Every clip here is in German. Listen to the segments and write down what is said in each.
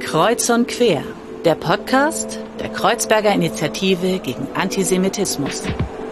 Kreuz und Quer, der Podcast der Kreuzberger Initiative gegen Antisemitismus.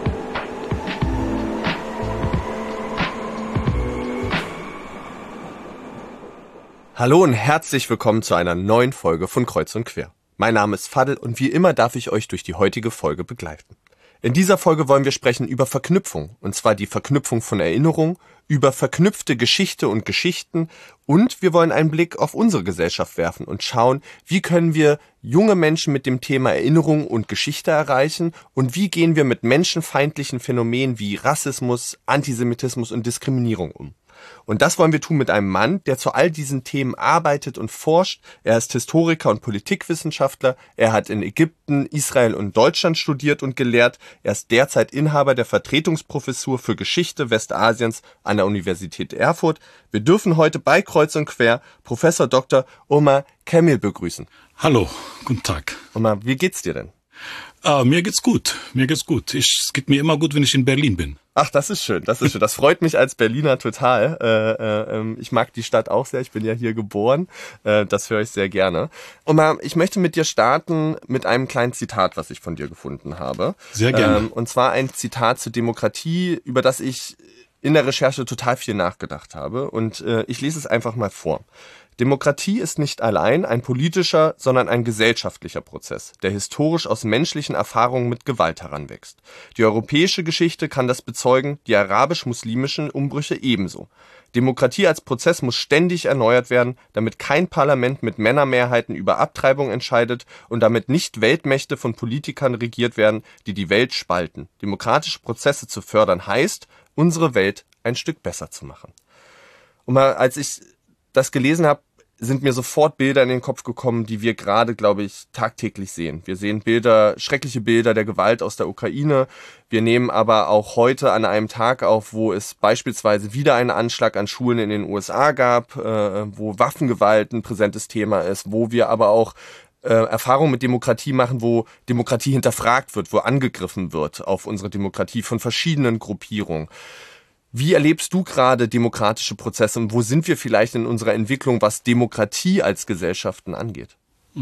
Hallo und herzlich willkommen zu einer neuen Folge von Kreuz und Quer. Mein Name ist Fadl und wie immer darf ich euch durch die heutige Folge begleiten. In dieser Folge wollen wir sprechen über Verknüpfung, und zwar die Verknüpfung von Erinnerung, über verknüpfte Geschichte und Geschichten, und wir wollen einen Blick auf unsere Gesellschaft werfen und schauen, wie können wir junge Menschen mit dem Thema Erinnerung und Geschichte erreichen und wie gehen wir mit menschenfeindlichen Phänomenen wie Rassismus, Antisemitismus und Diskriminierung um. Und das wollen wir tun mit einem Mann, der zu all diesen Themen arbeitet und forscht. Er ist Historiker und Politikwissenschaftler. Er hat in Ägypten, Israel und Deutschland studiert und gelehrt. Er ist derzeit Inhaber der Vertretungsprofessur für Geschichte Westasiens an der Universität Erfurt. Wir dürfen heute bei Kreuz und Quer Professor Dr. Omar Kamil begrüßen. Hallo, guten Tag. Omar, wie geht's dir denn? Mir geht's gut. Es geht mir immer gut, wenn ich in Berlin bin. Ach, das ist schön. Das freut mich als Berliner total. Ich mag die Stadt auch sehr. Ich bin ja hier geboren. Das höre ich sehr gerne. Omar, ich möchte mit dir starten mit einem kleinen Zitat, was ich von dir gefunden habe. Sehr gerne. Und zwar ein Zitat zur Demokratie, über das ich in der Recherche total viel nachgedacht habe. Und ich lese es einfach mal vor. Demokratie ist nicht allein ein politischer, sondern ein gesellschaftlicher Prozess, der historisch aus menschlichen Erfahrungen mit Gewalt heranwächst. Die europäische Geschichte kann das bezeugen, die arabisch-muslimischen Umbrüche ebenso. Demokratie als Prozess muss ständig erneuert werden, damit kein Parlament mit Männermehrheiten über Abtreibung entscheidet und damit nicht Weltmächte von Politikern regiert werden, die die Welt spalten. Demokratische Prozesse zu fördern heißt, unsere Welt ein Stück besser zu machen. Und mal, als ich das gelesen habe, sind mir sofort Bilder in den Kopf gekommen, die wir gerade, glaube ich, tagtäglich sehen. Wir sehen schreckliche Bilder der Gewalt aus der Ukraine. Wir nehmen aber auch heute an einem Tag auf, wo es beispielsweise wieder einen Anschlag an Schulen in den USA gab, wo Waffengewalt ein präsentes Thema ist, wo wir aber auch Erfahrungen mit Demokratie machen, wo Demokratie hinterfragt wird, wo angegriffen wird auf unsere Demokratie von verschiedenen Gruppierungen. Wie erlebst du gerade demokratische Prozesse und wo sind wir vielleicht in unserer Entwicklung, was Demokratie als Gesellschaften angeht?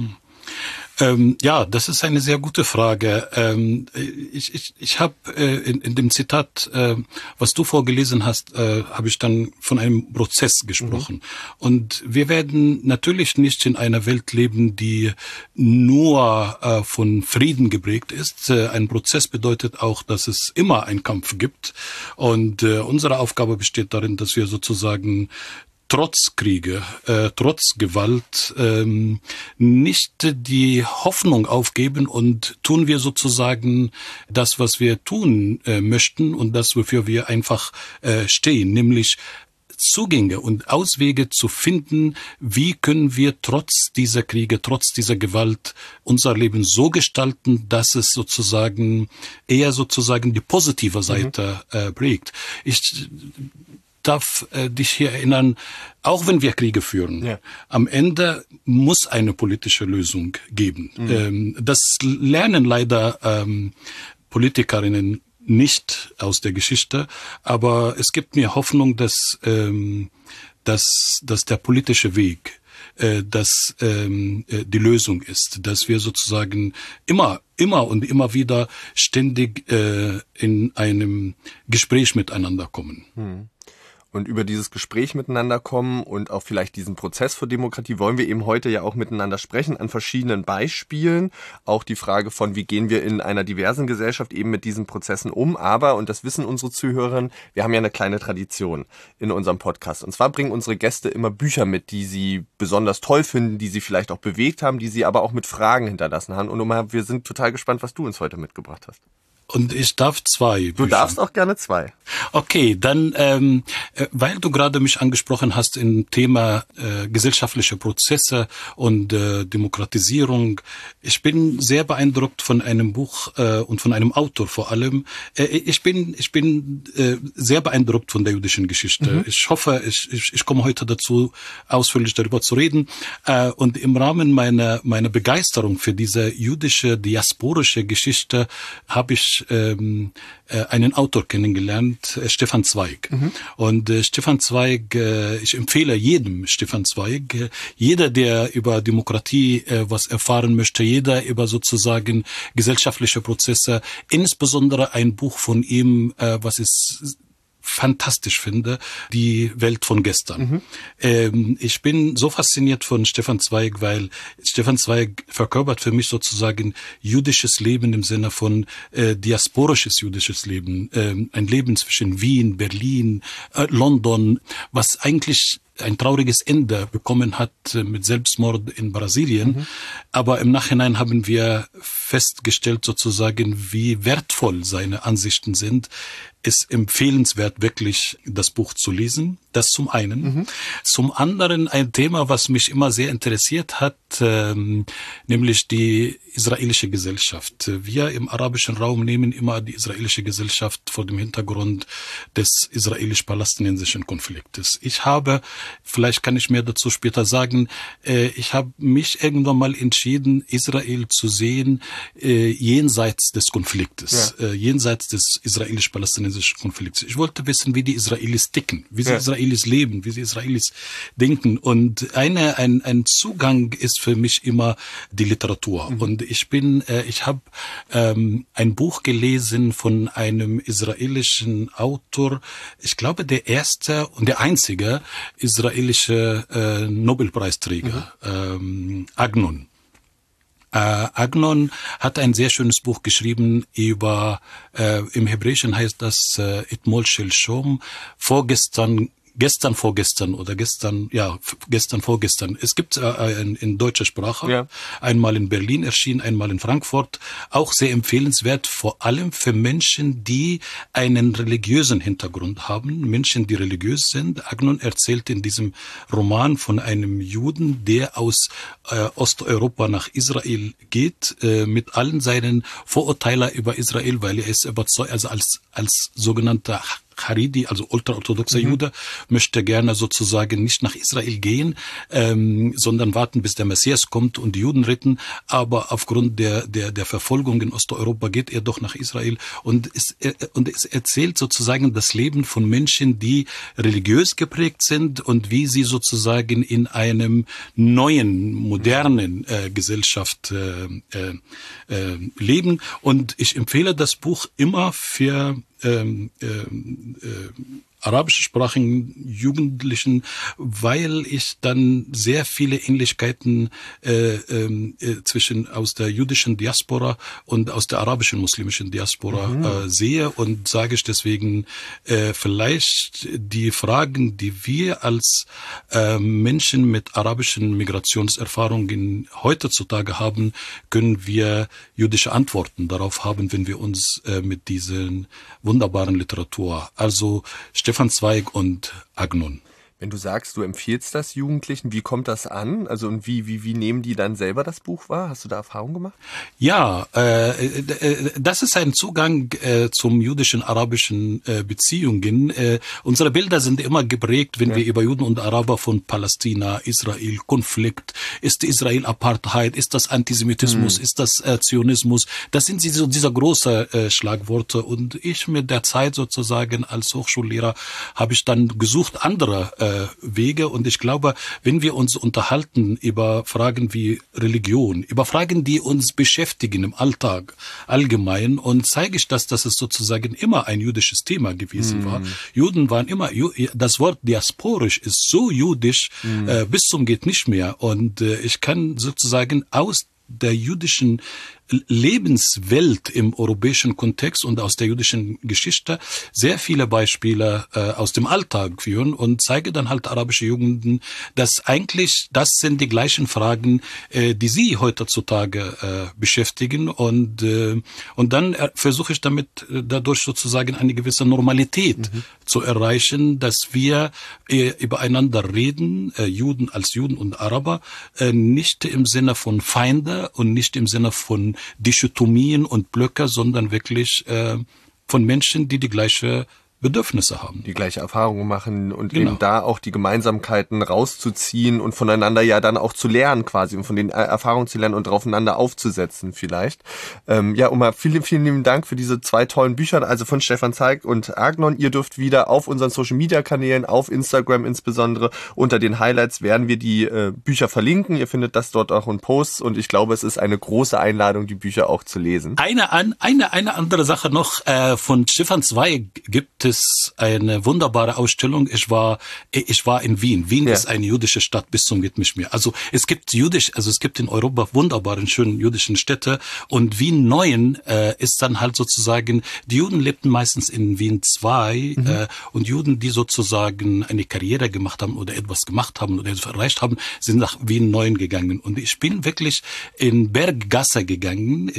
Ja, das ist eine sehr gute Frage. Ich habe in dem Zitat, was du vorgelesen hast, habe ich dann von einem Prozess gesprochen. Und wir werden natürlich nicht in einer Welt leben, die nur von Frieden geprägt ist. Ein Prozess bedeutet auch, dass es immer einen Kampf gibt. Und unsere Aufgabe besteht darin, dass wir sozusagen trotz Kriege, trotz Gewalt nicht die Hoffnung aufgeben und tun wir sozusagen das, was wir tun möchten und das, wofür wir einfach stehen, nämlich Zugänge und Auswege zu finden, wie können wir trotz dieser Kriege, trotz dieser Gewalt unser Leben so gestalten, dass es eher die positive Seite prägt. Ich darf dich hier erinnern, auch wenn wir Kriege führen, ja, am Ende muss eine politische Lösung geben. Das lernen leider Politikerinnen nicht aus der Geschichte, aber es gibt mir Hoffnung, dass der politische Weg die Lösung ist, dass wir sozusagen immer und immer wieder ständig in einem Gespräch miteinander kommen. Und über dieses Gespräch miteinander kommen und auch vielleicht diesen Prozess für Demokratie wollen wir eben heute ja auch miteinander sprechen, an verschiedenen Beispielen. Auch die Frage von, wie gehen wir in einer diversen Gesellschaft eben mit diesen Prozessen um. Aber, und das wissen unsere Zuhörerinnen, wir haben ja eine kleine Tradition in unserem Podcast. Und zwar bringen unsere Gäste immer Bücher mit, die sie besonders toll finden, die sie vielleicht auch bewegt haben, die sie aber auch mit Fragen hinterlassen haben. Und wir sind total gespannt, was du uns heute mitgebracht hast. Und ich darf 2 Bücher. Du darfst auch gerne 2. Okay, dann, weil du gerade mich angesprochen hast im Thema gesellschaftliche Prozesse und Demokratisierung, ich bin sehr beeindruckt von einem Buch und von einem Autor vor allem. Ich bin sehr beeindruckt von der jüdischen Geschichte. Ich hoffe, ich komme heute dazu, ausführlich darüber zu reden. Und im Rahmen meiner Begeisterung für diese jüdische, diasporische Geschichte habe ich ich einen Autor kennengelernt, Stefan Zweig. Und Stefan Zweig, ich empfehle jedem Stefan Zweig, jeder, der über Demokratie was erfahren möchte, jeder über sozusagen gesellschaftliche Prozesse, insbesondere ein Buch von ihm, was ist fantastisch finde, die Welt von gestern. Ich bin so fasziniert von Stefan Zweig, weil Stefan Zweig verkörpert für mich sozusagen jüdisches Leben im Sinne von diasporisches jüdisches Leben. Ein Leben zwischen Wien, Berlin, London, was eigentlich ein trauriges Ende bekommen hat mit Selbstmord in Brasilien. Aber im Nachhinein haben wir festgestellt sozusagen, wie wertvoll seine Ansichten sind. Ist empfehlenswert, wirklich das Buch zu lesen. Das zum einen. Zum anderen ein Thema, was mich immer sehr interessiert hat, nämlich die israelische Gesellschaft. Wir im arabischen Raum nehmen immer die israelische Gesellschaft vor dem Hintergrund des israelisch-palästinensischen Konfliktes. Ich habe, vielleicht kann ich mehr dazu später sagen, ich habe mich irgendwann mal entschieden, Israel zu sehen jenseits des Konfliktes, jenseits des israelisch-palästinensischen Konflikts. Ich wollte wissen, wie die Israelis ticken, wie sie Israelis leben, wie sie Israelis denken. Und ein Zugang ist für mich immer die Literatur. Und ich habe ein Buch gelesen von einem israelischen Autor, ich glaube der erste und der einzige israelische Nobelpreisträger, Agnon. Agnon hat ein sehr schönes Buch geschrieben über, im Hebräischen heißt das Etmol Shel Shom, gestern, vorgestern. Es gibt in deutscher Sprache, einmal in Berlin erschienen, einmal in Frankfurt, auch sehr empfehlenswert, vor allem für Menschen, die einen religiösen Hintergrund haben, Menschen, die religiös sind. Agnon erzählt in diesem Roman von einem Juden, der aus Osteuropa nach Israel geht, mit allen seinen Vorurteilen über Israel, weil er ist überzeugt, also als sogenannter Haridi, also ultraorthodoxer Jude, möchte gerne sozusagen nicht nach Israel gehen, sondern warten, bis der Messias kommt und die Juden retten. Aber aufgrund der Verfolgung in Osteuropa geht er doch nach Israel und es erzählt sozusagen das Leben von Menschen, die religiös geprägt sind und wie sie sozusagen in einem neuen, modernen Gesellschaft leben. Und ich empfehle das Buch immer für arabischsprachigen Jugendlichen, weil ich dann sehr viele Ähnlichkeiten zwischen aus der jüdischen Diaspora und aus der arabischen muslimischen Diaspora sehe und sage ich deswegen vielleicht die Fragen, die wir als Menschen mit arabischen Migrationserfahrungen heutzutage haben, können wir jüdische Antworten darauf haben, wenn wir uns mit diesen wunderbaren Literatur, also Stefan Zweig und Agnon. Wenn du sagst, du empfiehlst das Jugendlichen, wie kommt das an? Also und wie nehmen die dann selber das Buch wahr? Hast du da Erfahrung gemacht? Ja, das ist ein Zugang zum jüdischen-arabischen Beziehungen. Unsere Bilder sind immer geprägt, wenn wir über Juden und Araber von Palästina, Israel, Konflikt, ist Israel Apartheid, ist das Antisemitismus, ist das Zionismus? Das sind diese großen Schlagworte. Und ich mit der Zeit sozusagen als Hochschullehrer habe ich dann gesucht, andere Wege. Und ich glaube, wenn wir uns unterhalten über Fragen wie Religion, über Fragen, die uns beschäftigen im Alltag allgemein, und zeige ich dass es sozusagen immer ein jüdisches Thema gewesen war. Juden waren immer, das Wort diasporisch ist so jüdisch, bis zum geht nicht mehr. Und ich kann sozusagen aus der jüdischen Lebenswelt im europäischen Kontext und aus der jüdischen Geschichte sehr viele Beispiele aus dem Alltag führen und zeige dann halt arabische Jugenden, dass eigentlich das sind die gleichen Fragen, die sie heutzutage beschäftigen und dann versuche ich dadurch sozusagen eine gewisse Normalität zu erreichen, dass wir übereinander reden, Juden als Juden und Araber, nicht im Sinne von Feinde und nicht im Sinne von Dichotomien und Blöcke, sondern wirklich von Menschen, die gleiche Bedürfnisse haben. Die gleiche Erfahrungen machen und Genau. eben da auch die Gemeinsamkeiten rauszuziehen und voneinander ja dann auch zu lernen quasi und von den Erfahrungen zu lernen und aufeinander aufzusetzen vielleicht. Ja, Omar, vielen, vielen lieben Dank für diese 2 tollen Bücher, also von Stefan Zweig und Agnon. Ihr dürft wieder auf unseren Social-Media-Kanälen, auf Instagram insbesondere, unter den Highlights werden wir die Bücher verlinken. Ihr findet das dort auch in Posts und ich glaube, es ist eine große Einladung, die Bücher auch zu lesen. Eine andere Sache noch, von Stefan Zweig gibt es eine wunderbare Ausstellung. Ich war in Wien. Wien ist eine jüdische Stadt bis zum geht nicht mehr. Also es gibt in Europa wunderbare, schöne jüdischen Städte und Wien 9 ist dann halt sozusagen, die Juden lebten meistens in Wien 2 und Juden, die sozusagen eine Karriere gemacht haben oder etwas gemacht haben oder etwas erreicht haben, sind nach Wien 9 gegangen. Und ich bin wirklich in Berggasse gegangen,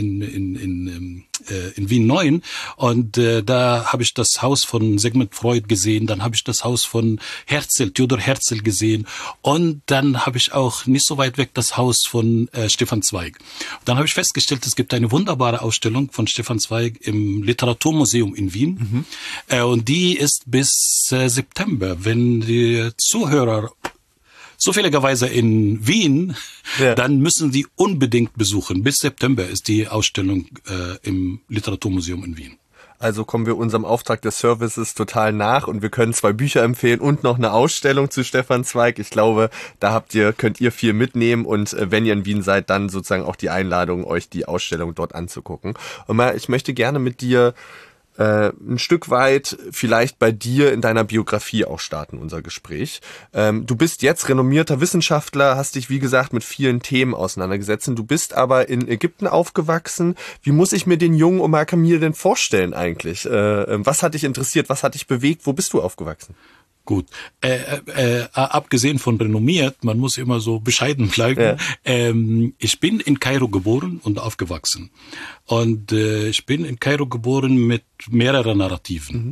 in Wien 9 und da habe ich das Haus von Sigmund Freud gesehen, dann habe ich das Haus von Theodor Herzl gesehen und dann habe ich auch nicht so weit weg das Haus von Stefan Zweig. Und dann habe ich festgestellt, es gibt eine wunderbare Ausstellung von Stefan Zweig im Literaturmuseum in Wien und die ist bis September. Wenn die Zuhörer zufälligerweise in Wien, dann müssen Sie unbedingt besuchen. Bis September ist die Ausstellung im Literaturmuseum in Wien. Also kommen wir unserem Auftrag des Services total nach und wir können 2 Bücher empfehlen und noch eine Ausstellung zu Stefan Zweig. Ich glaube, da könnt ihr viel mitnehmen und wenn ihr in Wien seid, dann sozusagen auch die Einladung, euch die Ausstellung dort anzugucken. Und ich möchte gerne mit dir ein Stück weit vielleicht bei dir in deiner Biografie auch starten, unser Gespräch. Du bist jetzt renommierter Wissenschaftler, hast dich, wie gesagt, mit vielen Themen auseinandergesetzt. Du bist aber in Ägypten aufgewachsen. Wie muss ich mir den jungen Omar Kamil denn vorstellen eigentlich? Was hat dich interessiert? Was hat dich bewegt? Wo bist du aufgewachsen? Gut, abgesehen von renommiert, man muss immer so bescheiden bleiben. Ja. Ich bin in Kairo geboren und aufgewachsen. Und ich bin in Kairo geboren mit mehreren Narrativen.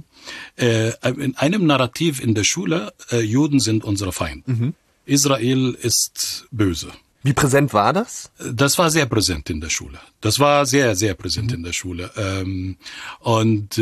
In einem Narrativ in der Schule, Juden sind unsere Feind. Israel ist böse. Wie präsent war das? Das war sehr präsent in der Schule. Das war sehr, sehr präsent in der Schule. Und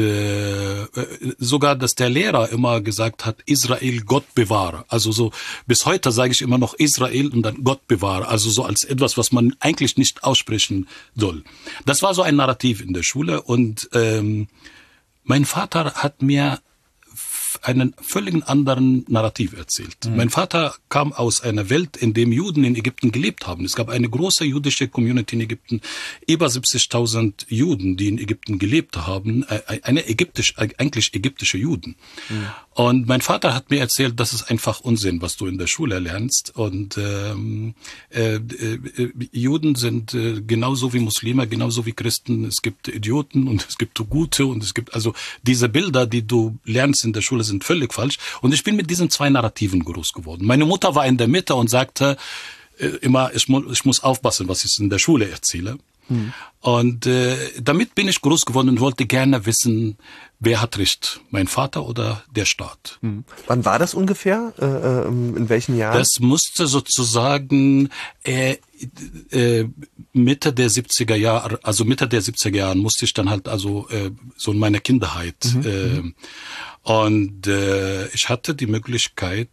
sogar, dass der Lehrer immer gesagt hat, Israel, Gott bewahre. Also so, bis heute sage ich immer noch Israel und dann Gott bewahre. Also so als etwas, was man eigentlich nicht aussprechen soll. Das war so ein Narrativ in der Schule. Und mein Vater hat mir einen völlig anderen Narrativ erzählt. Mein Vater kam aus einer Welt, in der Juden in Ägypten gelebt haben. Es gab eine große jüdische Community in Ägypten, über 70.000 Juden, die in Ägypten gelebt haben, eigentlich ägyptische Juden. Und mein Vater hat mir erzählt, das ist einfach Unsinn, was du in der Schule lernst. Und Juden sind genauso wie Muslime, genauso wie Christen. Es gibt Idioten und es gibt Gute und es gibt also diese Bilder, die du lernst in der Schule, sind völlig falsch. Und ich bin mit diesen zwei Narrativen groß geworden. Meine Mutter war in der Mitte und sagte immer, ich muss aufpassen, was ich in der Schule erzähle. Und damit bin ich groß geworden und wollte gerne wissen, wer hat recht, mein Vater oder der Staat. Wann war das ungefähr? In welchen Jahren? Das musste sozusagen Mitte der 70er Jahre, also Mitte der 70er Jahren musste ich dann halt also so in meiner Kindheit und ich hatte die Möglichkeit,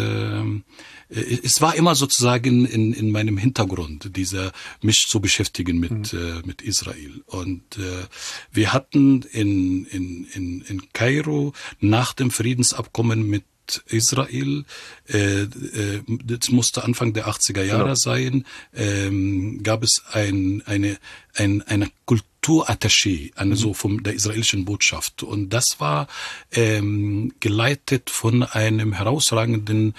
es war immer sozusagen in meinem Hintergrund, mich zu beschäftigen mit Israel. Und wir hatten in Kairo nach dem Friedensabkommen mit Israel, das musste Anfang der 80er Jahre sein, gab es eine Kulturattaché, so von der israelischen Botschaft. Und das war geleitet von einem herausragenden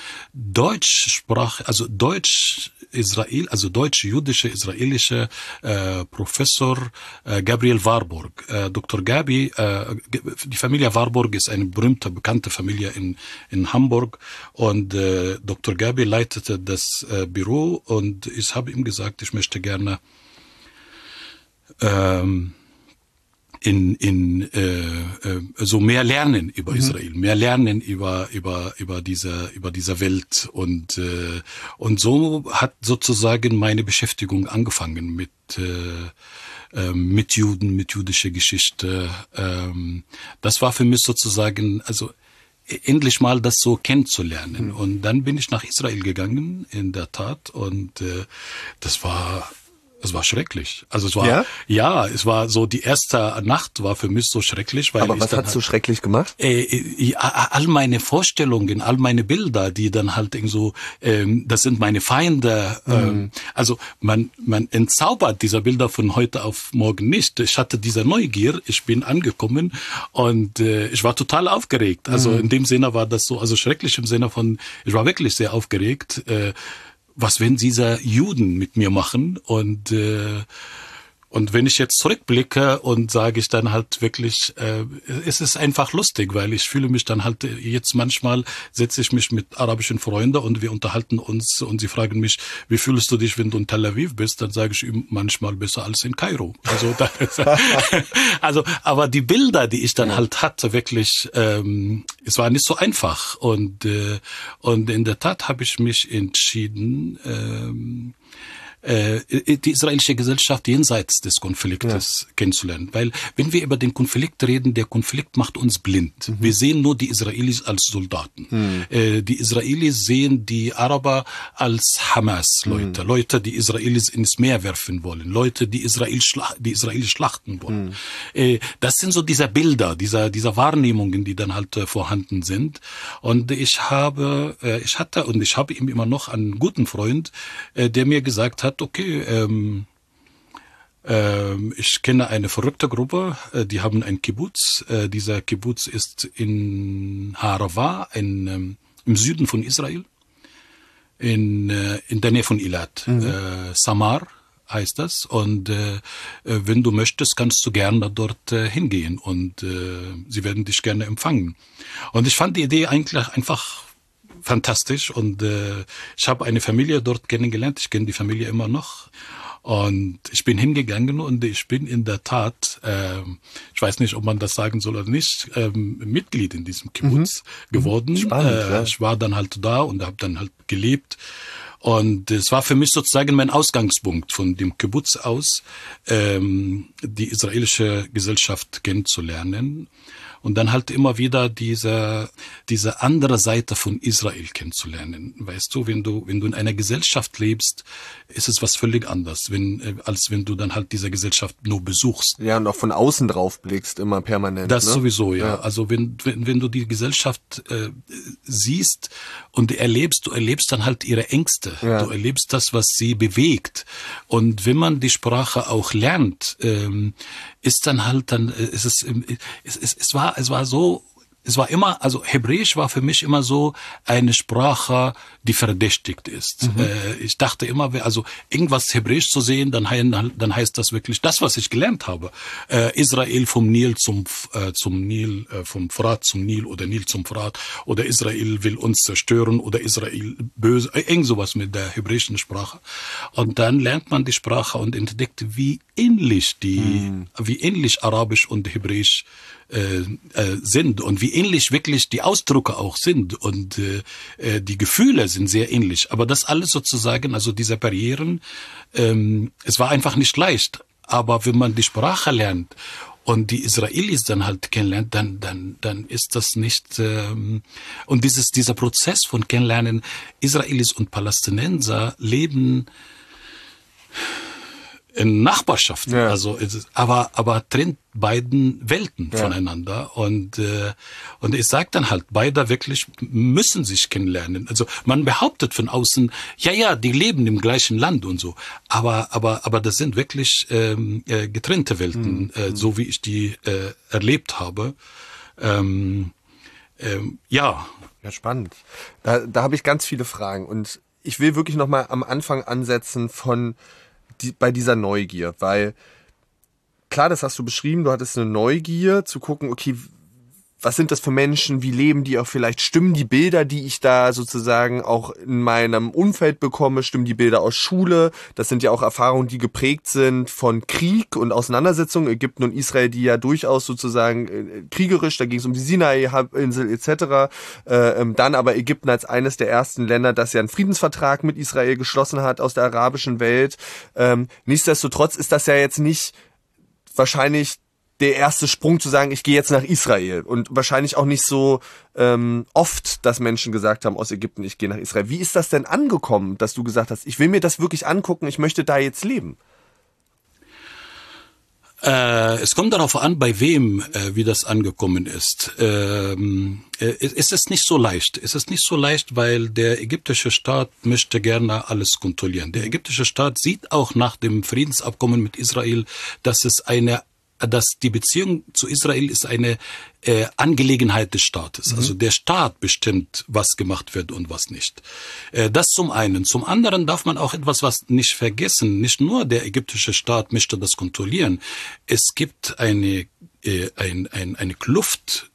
deutsch-jüdische israelische Professor Gabriel Warburg. Dr. Gabi, die Familie Warburg ist eine berühmte, bekannte Familie in Hamburg und Dr. Gabi leitete das Büro und ich habe ihm gesagt, ich möchte gerne so mehr lernen über Israel, mehr lernen über diese Welt und so hat sozusagen meine Beschäftigung angefangen mit Juden, mit jüdischer Geschichte. Das war für mich sozusagen, also endlich mal das so kennenzulernen. Und dann bin ich nach Israel gegangen, in der Tat, und das war schrecklich. Also es war, es war so, die erste Nacht war für mich so schrecklich, weil aber was hat's so schrecklich gemacht? All meine Vorstellungen, all meine Bilder, die dann halt irgendwie so, das sind meine Feinde. Also man entzaubert diese Bilder von heute auf morgen nicht. Ich hatte diese Neugier, ich bin angekommen und ich war total aufgeregt. Also in dem Sinne war das so, also schrecklich im Sinne von, ich war wirklich sehr aufgeregt. Was wenn diese Juden mit mir machen und wenn ich jetzt zurückblicke und sage ich dann halt wirklich, es ist einfach lustig, weil ich fühle mich dann halt jetzt manchmal setze ich mich mit arabischen Freunden und wir unterhalten uns und sie fragen mich, wie fühlst du dich, wenn du in Tel Aviv bist? Dann sage ich ihm manchmal besser als in Kairo. Also, aber die Bilder, die ich dann halt hatte, wirklich, es war nicht so einfach und in der Tat habe ich mich entschieden, die israelische Gesellschaft jenseits des Konfliktes kennenzulernen. Weil wenn wir über den Konflikt reden, der Konflikt macht uns blind. Wir sehen nur die Israelis als Soldaten. Die Israelis sehen die Araber als Hamas-Leute. Leute, die Israelis ins Meer werfen wollen. Leute, die Israelis schlachten wollen. Das sind so diese Bilder, diese Wahrnehmungen, die dann halt vorhanden sind. Und ich habe ihm immer noch einen guten Freund, der mir gesagt hat, okay, ich kenne eine verrückte Gruppe, die haben ein Kibbutz. Dieser Kibbutz ist in Harava, im Süden von Israel, in der Nähe von Eilat. Samar heißt das. Und wenn du möchtest, kannst du gerne dort hingehen und sie werden dich gerne empfangen. Und ich fand die Idee eigentlich einfach fantastisch und ich habe eine Familie dort kennengelernt. Ich kenne die Familie immer noch und ich bin hingegangen und ich bin in der Tat, ich weiß nicht, ob man das sagen soll oder nicht, Mitglied in diesem Kibbutz geworden. Spannend, ich war dann halt da und habe dann halt gelebt. Und es war für mich sozusagen mein Ausgangspunkt von dem Kibbutz aus, die israelische Gesellschaft kennenzulernen. Und dann halt immer wieder diese andere Seite von Israel kennenzulernen. Weißt du, wenn du in einer Gesellschaft lebst, ist es was völlig anderes, als wenn du dann halt diese Gesellschaft nur besuchst. Ja, und auch von außen drauf blickst, immer permanent. Das sowieso, ja. Also wenn du die Gesellschaft siehst und du erlebst dann halt ihre Ängste. Ja. Du erlebst das, was sie bewegt. Und wenn man die Sprache auch lernt, ist dann halt es war immer, also Hebräisch war für mich immer so eine Sprache, die verdächtigt ist. Ich dachte immer, also irgendwas Hebräisch zu sehen, dann heißt das wirklich das, was ich gelernt habe. Israel vom Nil zum Nil, vom Frat zum Nil oder Nil zum Frat oder Israel will uns zerstören oder Israel böse, irgend sowas mit der hebräischen Sprache. Und dann lernt man die Sprache und entdeckt, wie ähnlich Arabisch und Hebräisch sind und wie ähnlich wirklich die Ausdrücke auch sind und die Gefühle sind sehr ähnlich. Aber das alles sozusagen, also diese Barrieren, es war einfach nicht leicht. Aber wenn man die Sprache lernt und die Israelis dann halt kennenlernt, dann ist das nicht und dieser Prozess von Kennenlernen, Israelis und Palästinenser leben in Nachbarschaften, also aber trennt beiden Welten voneinander und ich sage dann halt, beide wirklich müssen sich kennenlernen. Also man behauptet von außen, ja, die leben im gleichen Land und so, aber das sind wirklich getrennte Welten, so wie ich die erlebt habe. Ja, spannend. Da habe ich ganz viele Fragen und ich will wirklich noch mal am Anfang ansetzen bei dieser Neugier, weil klar, das hast du beschrieben, du hattest eine Neugier zu gucken, okay, was sind das für Menschen, wie leben die auch vielleicht, stimmen die Bilder, die ich da sozusagen auch in meinem Umfeld bekomme, stimmen die Bilder aus Schule, das sind ja auch Erfahrungen, die geprägt sind von Krieg und Auseinandersetzungen, Ägypten und Israel, die ja durchaus sozusagen kriegerisch, da ging es um die Sinai-Halbinsel etc., dann aber Ägypten als eines der ersten Länder, das ja einen Friedensvertrag mit Israel geschlossen hat aus der arabischen Welt. Nichtsdestotrotz ist das ja jetzt nicht wahrscheinlich der erste Sprung zu sagen, ich gehe jetzt nach Israel. Und wahrscheinlich auch nicht so oft, dass Menschen gesagt haben aus Ägypten, ich gehe nach Israel. Wie ist das denn angekommen, dass du gesagt hast, ich will mir das wirklich angucken, ich möchte da jetzt leben? Es kommt darauf an, bei wem, wie das angekommen ist. Es ist nicht so leicht. Es ist nicht so leicht, weil der ägyptische Staat möchte gerne alles kontrollieren. Der ägyptische Staat sieht auch nach dem Friedensabkommen mit Israel, dass die Beziehung zu Israel ist eine Angelegenheit des Staates. Also der Staat bestimmt, was gemacht wird und was nicht. Das zum einen. Zum anderen darf man auch etwas nicht vergessen. Nicht nur der ägyptische Staat möchte das kontrollieren. Es gibt eine Kluft,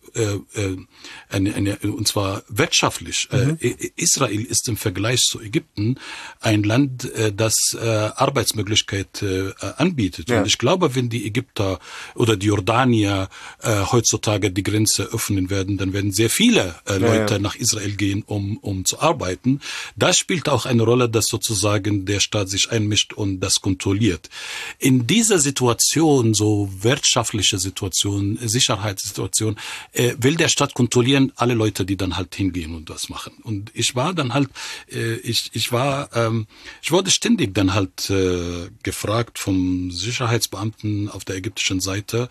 und zwar wirtschaftlich. Israel ist im Vergleich zu Ägypten ein Land, das Arbeitsmöglichkeit anbietet. Ja. Und ich glaube, wenn die Ägypter oder die Jordanier heutzutage die Grenze öffnen werden, dann werden sehr viele Leute nach Israel gehen, um zu arbeiten. Das spielt auch eine Rolle, dass sozusagen der Staat sich einmischt und das kontrolliert. In dieser Situation, so wirtschaftliche Situation, Sicherheitssituation, will der Staat kontrollieren alle Leute, die dann halt hingehen und das machen. Und ich war dann halt, ich wurde ständig dann halt gefragt vom Sicherheitsbeamten auf der ägyptischen Seite,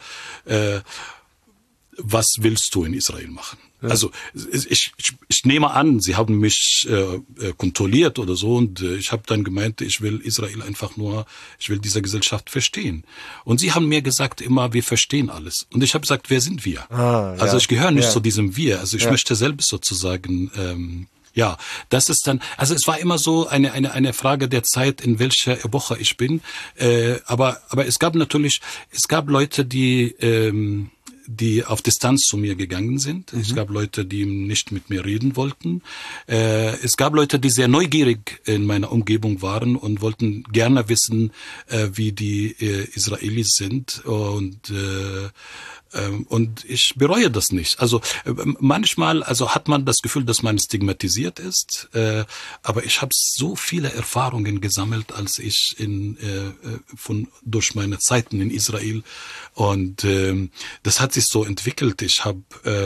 was willst du in Israel machen? Ja. Also ich nehme an, sie haben mich kontrolliert oder so und ich habe dann gemeint, ich will Israel einfach nur, ich will diese Gesellschaft verstehen. Und sie haben mir gesagt immer, wir verstehen alles. Und ich habe gesagt, wer sind wir? Also ich gehöre nicht zu diesem Wir. Also ich möchte selbst sozusagen das ist dann, also es war immer so eine Frage der Zeit, in welcher Epoche ich bin. Aber es gab Leute, die auf Distanz zu mir gegangen sind. Es gab Leute, die nicht mit mir reden wollten. Es gab Leute, die sehr neugierig in meiner Umgebung waren und wollten gerne wissen, wie die Israelis sind. Und ich bereue das nicht. Also manchmal hat man das Gefühl, dass man stigmatisiert ist, aber ich habe so viele Erfahrungen gesammelt, als ich durch meine Zeiten in Israel, und das hat sich so entwickelt. Ich habe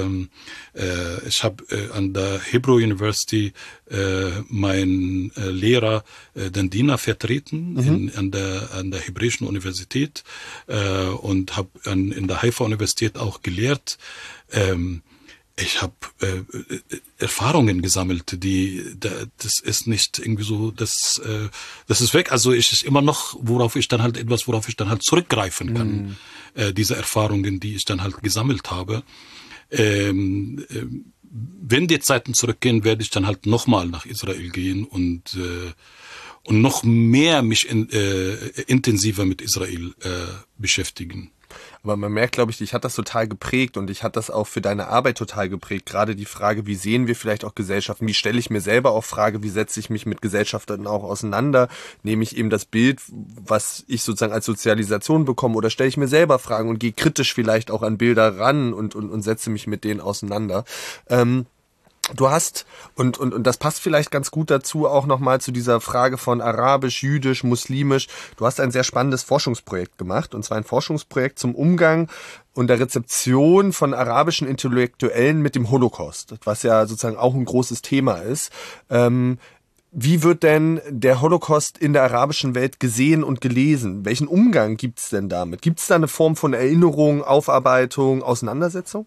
an der Hebrew University meinen Lehrer den Diener vertreten an der Hebräischen Universität und habe in der Haifa Universität auch gelehrt. Ich habe Erfahrungen gesammelt, das ist nicht irgendwie so, das ist weg. Also ich ist immer noch, worauf ich dann halt zurückgreifen kann. Diese Erfahrungen, die ich dann halt gesammelt habe. Wenn die Zeiten zurückgehen, werde ich dann halt nochmal nach Israel gehen und noch mehr mich intensiver mit Israel beschäftigen. Aber man merkt, glaube ich, dich hat das total geprägt und dich hat das auch für deine Arbeit total geprägt. Gerade die Frage, wie sehen wir vielleicht auch Gesellschaften? Wie stelle ich mir selber auch Frage, wie setze ich mich mit Gesellschaften auch auseinander? Nehme ich eben das Bild, was ich sozusagen als Sozialisation bekomme, oder stelle ich mir selber Fragen und gehe kritisch vielleicht auch an Bilder ran und setze mich mit denen auseinander? Du hast, und das passt vielleicht ganz gut dazu, auch nochmal zu dieser Frage von arabisch, jüdisch, muslimisch. Du hast ein sehr spannendes Forschungsprojekt gemacht, und zwar ein Forschungsprojekt zum Umgang und der Rezeption von arabischen Intellektuellen mit dem Holocaust, was ja sozusagen auch ein großes Thema ist. Wie wird denn der Holocaust in der arabischen Welt gesehen und gelesen? Welchen Umgang gibt's denn damit? Gibt's da eine Form von Erinnerung, Aufarbeitung, Auseinandersetzung?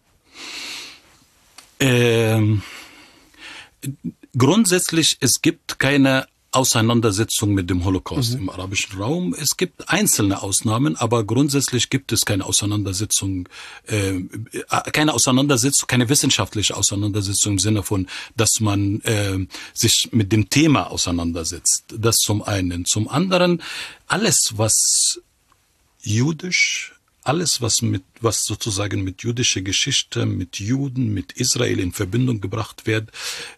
Grundsätzlich, es gibt keine Auseinandersetzung mit dem Holocaust im arabischen Raum. Es gibt einzelne Ausnahmen, aber grundsätzlich gibt es keine Auseinandersetzung, keine wissenschaftliche Auseinandersetzung im Sinne von, dass man sich mit dem Thema auseinandersetzt. Das zum einen. Zum anderen, alles, was jüdisch, alles, was sozusagen mit jüdischer Geschichte, mit Juden, mit Israel in Verbindung gebracht wird,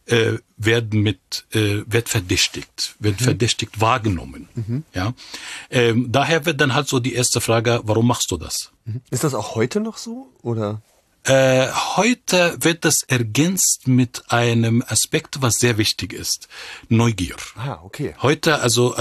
wird verdächtigt wahrgenommen. Ja, daher wird dann halt so die erste Frage: Warum machst du das? Ist das auch heute noch so, oder? Heute wird das ergänzt mit einem Aspekt, was sehr wichtig ist: Neugier. Ah, okay. Heute, also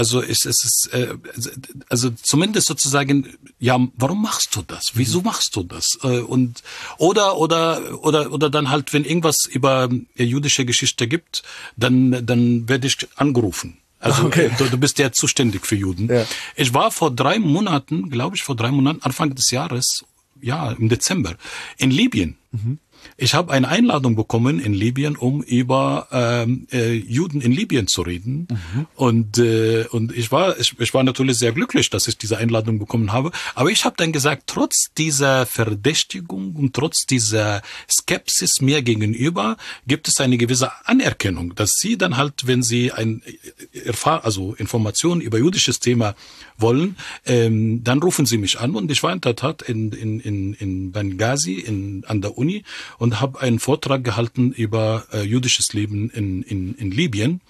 zumindest sozusagen, ja, warum machst du das? Wieso machst du das? Und oder dann halt, wenn irgendwas über jüdische Geschichte gibt, dann werde ich angerufen. Also okay. Du bist ja zuständig für Juden. Ja. Ich war vor 3 Monaten, Anfang des Jahres, ja, im Dezember, in Libyen. Ich habe eine Einladung bekommen in Libyen, um über Juden in Libyen zu reden. Und ich war natürlich sehr glücklich, dass ich diese Einladung bekommen habe. Aber ich habe dann gesagt, trotz dieser Verdächtigung und trotz dieser Skepsis mir gegenüber, gibt es eine gewisse Anerkennung, dass sie dann halt, wenn sie Informationen über jüdisches Thema wollen, dann rufen sie mich an. Und ich war in der Tat in Benghazi an der Uni und habe einen Vortrag gehalten über jüdisches Leben in Libyen.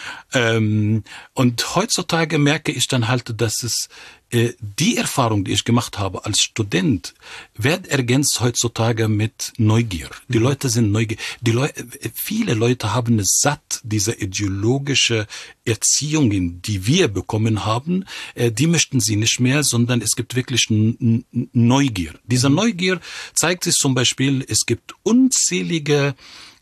Und heutzutage merke ich dann halt, dass es die Erfahrung, die ich gemacht habe als Student, wird ergänzt heutzutage mit Neugier. Die Leute sind neugierig. Viele Leute haben es satt, diese ideologische Erziehungen, die wir bekommen haben, die möchten sie nicht mehr, sondern es gibt wirklich Neugier. Diese Neugier zeigt sich zum Beispiel, es gibt unzählige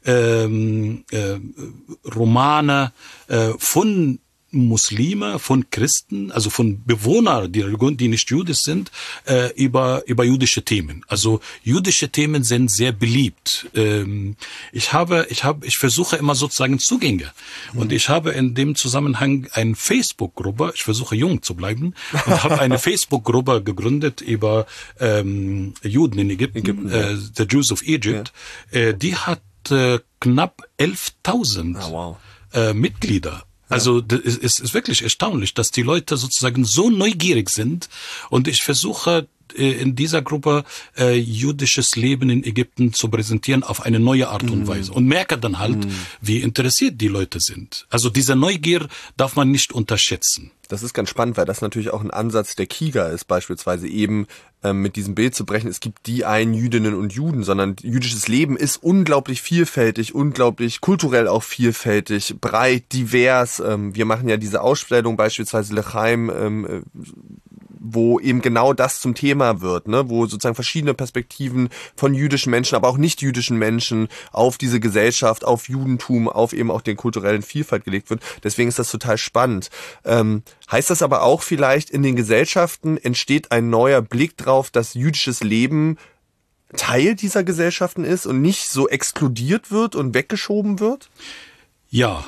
Romane von Muslime, von Christen, also von Bewohnern der Religion, die nicht jüdisch sind, über jüdische Themen. Also jüdische Themen sind sehr beliebt. Ich versuche immer sozusagen Zugänge. Und ich habe in dem Zusammenhang eine Facebook-Gruppe, ich versuche jung zu bleiben, und habe eine Facebook-Gruppe gegründet über Juden in Ägypten, The Jews of Egypt. Ja. Die hat knapp 11.000 Mitglieder. Also es ist wirklich erstaunlich, dass die Leute sozusagen so neugierig sind. Und ich versuche in dieser Gruppe jüdisches Leben in Ägypten zu präsentieren auf eine neue Art und Weise. Und merke dann halt, wie interessiert die Leute sind. Also diese Neugier darf man nicht unterschätzen. Das ist ganz spannend, weil das natürlich auch ein Ansatz der Kiga ist, beispielsweise eben mit diesem Bild zu brechen, es gibt die einen Jüdinnen und Juden, sondern jüdisches Leben ist unglaublich vielfältig, unglaublich kulturell auch vielfältig, breit, divers. Wir machen ja diese Ausstellung beispielsweise L'Chaim, wo eben genau das zum Thema wird, ne? Wo sozusagen verschiedene Perspektiven von jüdischen Menschen, aber auch nicht jüdischen Menschen auf diese Gesellschaft, auf Judentum, auf eben auch den kulturellen Vielfalt gelegt wird. Deswegen ist das total spannend. Heißt das aber auch vielleicht, in den Gesellschaften entsteht ein neuer Blick drauf, dass jüdisches Leben Teil dieser Gesellschaften ist und nicht so exkludiert wird und weggeschoben wird? Ja,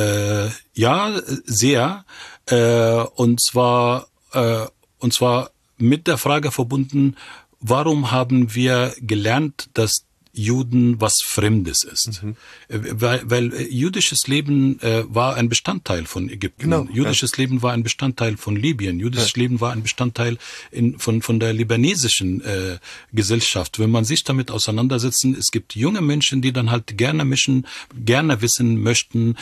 sehr. Und zwar mit der Frage verbunden, warum haben wir gelernt, dass Juden was Fremdes ist? Weil jüdisches Leben war ein Bestandteil von Ägypten. Genau, jüdisches Leben war ein Bestandteil von Libyen. Jüdisches Leben war ein Bestandteil von der libanesischen Gesellschaft. Wenn man sich damit auseinandersetzt, es gibt junge Menschen, die dann halt gerne wissen möchten,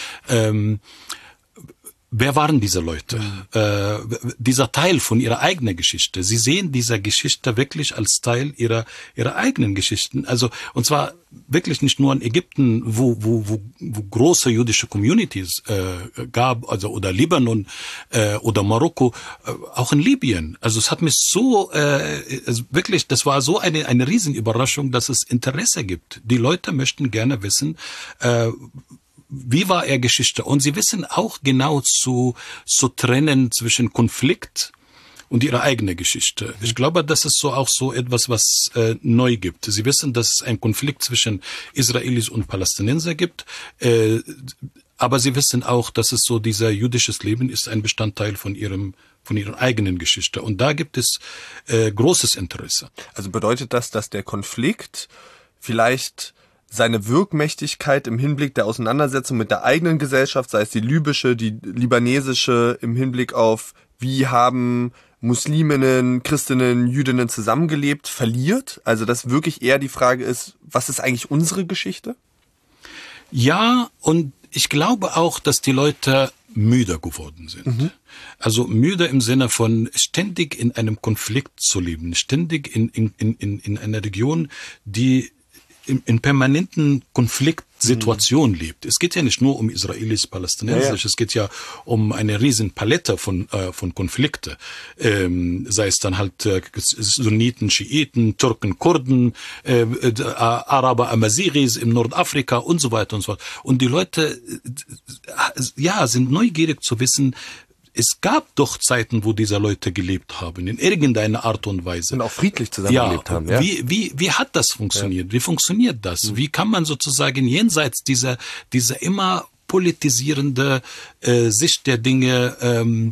wer waren diese Leute? Dieser Teil von ihrer eigenen Geschichte. Sie sehen diese Geschichte wirklich als Teil ihrer eigenen Geschichten. Also, und zwar wirklich nicht nur in Ägypten, wo große jüdische Communities gab, also oder Libanon oder Marokko, auch in Libyen. Also es hat mich so wirklich, das war so eine Riesenüberraschung, dass es Interesse gibt. Die Leute möchten gerne wissen, wie war er Geschichte? Und sie wissen auch genau zu trennen zwischen Konflikt und ihre eigene Geschichte. Ich glaube, das ist auch so etwas, was neu gibt. Sie wissen, dass es einen Konflikt zwischen Israelis und Palästinenser gibt, aber sie wissen auch, dass es so dieser jüdisches Leben ist ein Bestandteil von ihrer eigenen Geschichte. Und da gibt es großes Interesse. Also bedeutet das, dass der Konflikt vielleicht seine Wirkmächtigkeit im Hinblick der Auseinandersetzung mit der eigenen Gesellschaft, sei es die libysche, die libanesische, im Hinblick auf wie haben Musliminnen, Christinnen, Jüdinnen zusammengelebt, verliert? Also dass wirklich eher die Frage ist, was ist eigentlich unsere Geschichte? Ja, und ich glaube auch, dass die Leute müde geworden sind. Also müde im Sinne von ständig in einem Konflikt zu leben, ständig in einer Region, die in permanenten Konfliktsituationen lebt. Es geht ja nicht nur um israelisch-palästinensisch, es geht ja um eine riesen Palette von Konflikte. Sei es dann halt Sunniten, Schiiten, Türken, Kurden, Araber, Amaziris im Nordafrika und so weiter und so fort. Und die Leute, sind neugierig zu wissen, es gab doch Zeiten, wo diese Leute gelebt haben, in irgendeiner Art und Weise. Und auch friedlich zusammengelebt haben. Ja. Wie hat das funktioniert? Wie funktioniert das? Wie kann man sozusagen jenseits dieser immer politisierende Sicht der Dinge,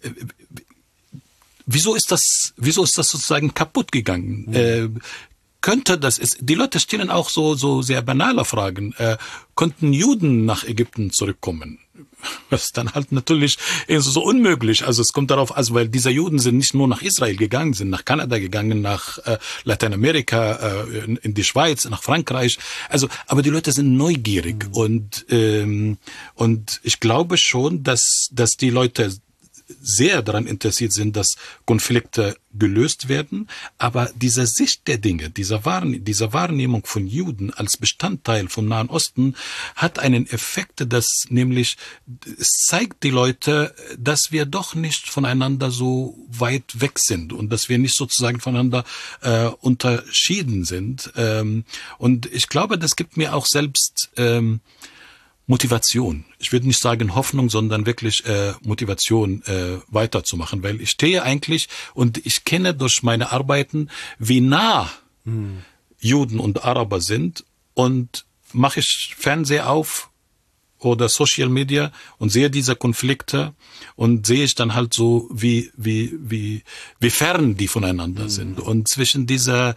wieso ist das sozusagen kaputt gegangen? Die Leute stellen auch so sehr banale Fragen. Konnten Juden nach Ägypten zurückkommen? Das ist dann halt natürlich so unmöglich. Also es kommt darauf, weil diese Juden sind nicht nur nach Israel gegangen, sind nach Kanada gegangen, nach Lateinamerika, in die Schweiz, nach Frankreich. Also, aber die Leute sind neugierig und ich glaube schon, dass die Leute sehr daran interessiert sind, dass Konflikte gelöst werden, aber diese Sicht der Dinge, diese Wahrnehmung von Juden als Bestandteil vom Nahen Osten hat einen Effekt, dass nämlich es zeigt die Leute, dass wir doch nicht voneinander so weit weg sind und dass wir nicht sozusagen voneinander unterschieden sind. Und ich glaube, das gibt mir auch selbst Motivation. Ich würde nicht sagen Hoffnung, sondern wirklich Motivation weiterzumachen, weil ich stehe eigentlich und ich kenne durch meine Arbeiten, wie nah Juden und Araber sind und mache ich Fernseher auf oder Social Media und sehe diese Konflikte und sehe ich dann halt so, wie fern die voneinander sind. Und zwischen dieser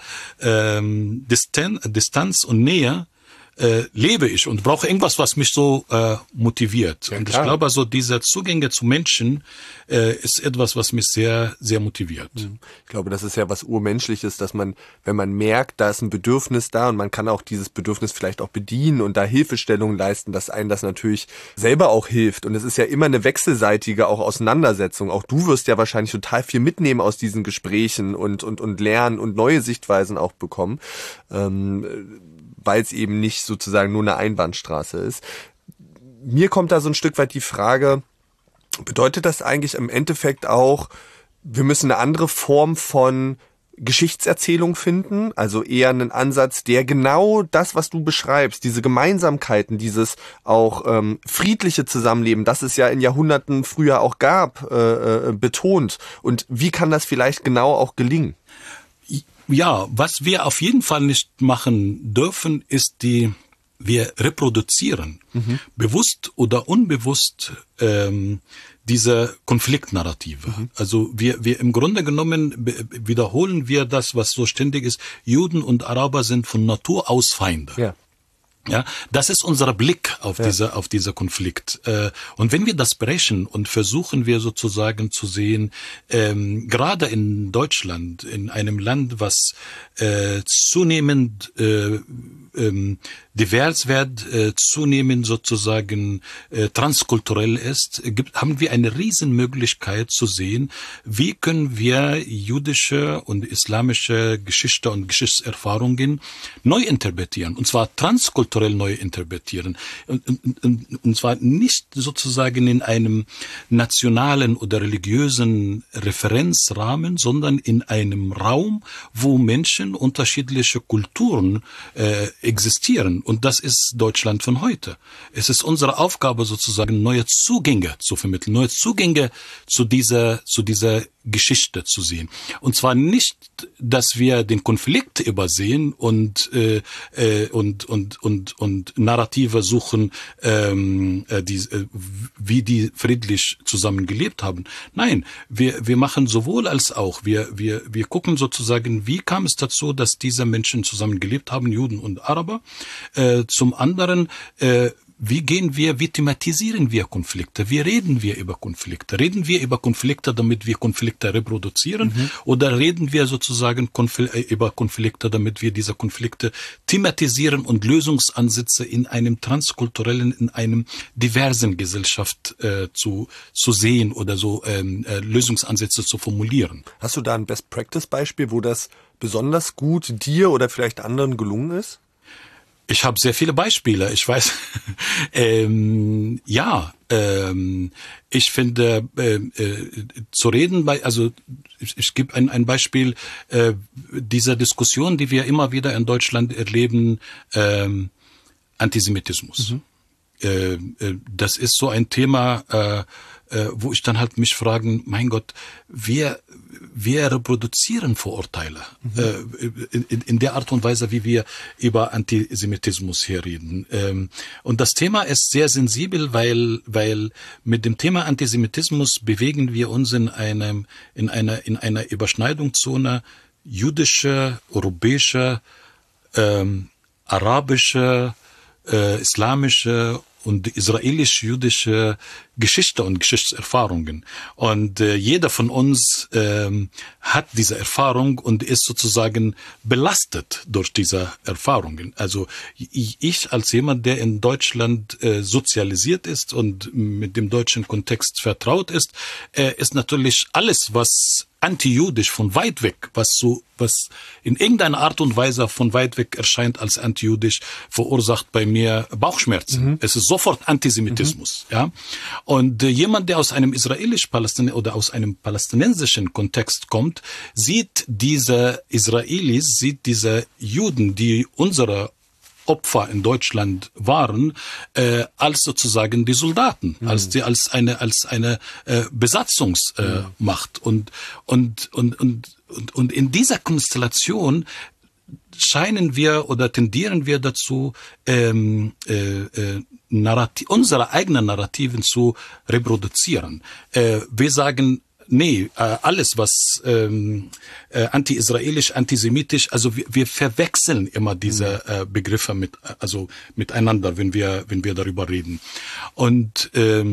Distanz und Nähe lebe ich und brauche irgendwas, was mich so motiviert. Ja, und ich glaube, so diese Zugänge zu Menschen ist etwas, was mich sehr, sehr motiviert. Ich glaube, das ist ja was Urmenschliches, dass man, wenn man merkt, da ist ein Bedürfnis da und man kann auch dieses Bedürfnis vielleicht auch bedienen und da Hilfestellungen leisten, dass einem das natürlich selber auch hilft. Und es ist ja immer eine wechselseitige auch Auseinandersetzung. Auch du wirst ja wahrscheinlich total viel mitnehmen aus diesen Gesprächen und lernen und neue Sichtweisen auch bekommen. Weil es eben nicht sozusagen nur eine Einbahnstraße ist. Mir kommt da so ein Stück weit die Frage, bedeutet das eigentlich im Endeffekt auch, wir müssen eine andere Form von Geschichtserzählung finden, also eher einen Ansatz, der genau das, was du beschreibst, diese Gemeinsamkeiten, dieses auch friedliche Zusammenleben, das es ja in Jahrhunderten früher auch gab, betont. Und wie kann das vielleicht genau auch gelingen? Ja, was wir auf jeden Fall nicht machen dürfen, ist wir reproduzieren, bewusst oder unbewusst, diese Konfliktnarrative. Also wir im Grunde genommen wiederholen wir das, was so ständig ist. Juden und Araber sind von Natur aus Feinde. Ja. Ja, das ist unser Blick auf dieser Konflikt. Und wenn wir das brechen und versuchen wir sozusagen zu sehen, gerade in Deutschland, in einem Land, was zunehmend divers wird, zunehmend sozusagen transkulturell ist, haben wir eine Riesenmöglichkeit zu sehen, wie können wir jüdische und islamische Geschichte und Geschichtserfahrungen neu interpretieren, und zwar transkulturell neu interpretieren. Und zwar nicht sozusagen in einem nationalen oder religiösen Referenzrahmen, sondern in einem Raum, wo Menschen unterschiedliche Kulturen existieren. Und das ist Deutschland von heute. Es ist unsere Aufgabe sozusagen, neue Zugänge zu vermitteln, neue Zugänge zu dieser Geschichte zu sehen. Und zwar nicht, dass wir den Konflikt übersehen und Narrative suchen, wie die friedlich zusammen gelebt haben. Nein, wir machen sowohl als auch. Wir gucken sozusagen, wie kam es dazu, dass diese Menschen zusammen gelebt haben, Juden und Araber. Zum anderen, wie thematisieren wir Konflikte? Wie reden wir über Konflikte? Reden wir über Konflikte, damit wir Konflikte reproduzieren? Oder reden wir sozusagen über Konflikte, damit wir diese Konflikte thematisieren und Lösungsansätze in einem transkulturellen, in einem diversen Gesellschaft zu sehen oder so Lösungsansätze zu formulieren? Hast du da ein Best-Practice-Beispiel, wo das besonders gut dir oder vielleicht anderen gelungen ist? Ich habe sehr viele Beispiele. Ich weiß, ich finde, zu reden ich gebe ein Beispiel dieser Diskussion, die wir immer wieder in Deutschland erleben, Antisemitismus. Das ist so ein Thema, wo ich dann halt mich fragen, mein Gott, wir reproduzieren Vorurteile in der Art und Weise, wie wir über Antisemitismus hier reden. Und das Thema ist sehr sensibel, weil mit dem Thema Antisemitismus bewegen wir uns in einer Überschneidungszone jüdische, europäische, arabische, islamische und israelisch-jüdische Geschichte und Geschichtserfahrungen. Und jeder von uns hat diese Erfahrung und ist sozusagen belastet durch diese Erfahrungen. Also ich als jemand, der in Deutschland sozialisiert ist und mit dem deutschen Kontext vertraut ist natürlich alles, was antijüdisch von weit weg, was in irgendeiner Art und Weise von weit weg erscheint als antijüdisch, verursacht bei mir Bauchschmerzen. Es ist sofort Antisemitismus, ja. Und jemand, der aus einem israelisch-palästinensischen oder aus einem palästinensischen Kontext kommt, sieht diese Israelis, sieht diese Juden, die unsere Opfer in Deutschland waren, als sozusagen die Soldaten, als eine Besatzungsmacht. Und in dieser Konstellation scheinen wir oder tendieren wir dazu, unsere eigenen Narrativen zu reproduzieren. Wir sagen, nee, alles was anti-israelisch, antisemitisch, also wir verwechseln immer diese Begriffe miteinander, wenn wir darüber reden. Und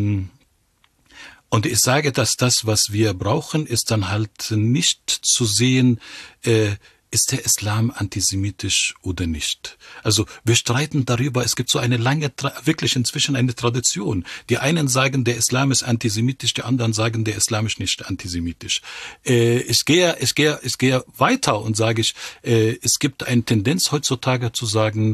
ich sage, dass das, was wir brauchen, ist dann halt nicht zu sehen, ist der Islam antisemitisch oder nicht? Also wir streiten darüber. Es gibt so eine lange, wirklich inzwischen eine Tradition. Die einen sagen, der Islam ist antisemitisch, die anderen sagen, der Islam ist nicht antisemitisch. Ich gehe weiter und sage es gibt eine Tendenz heutzutage zu sagen,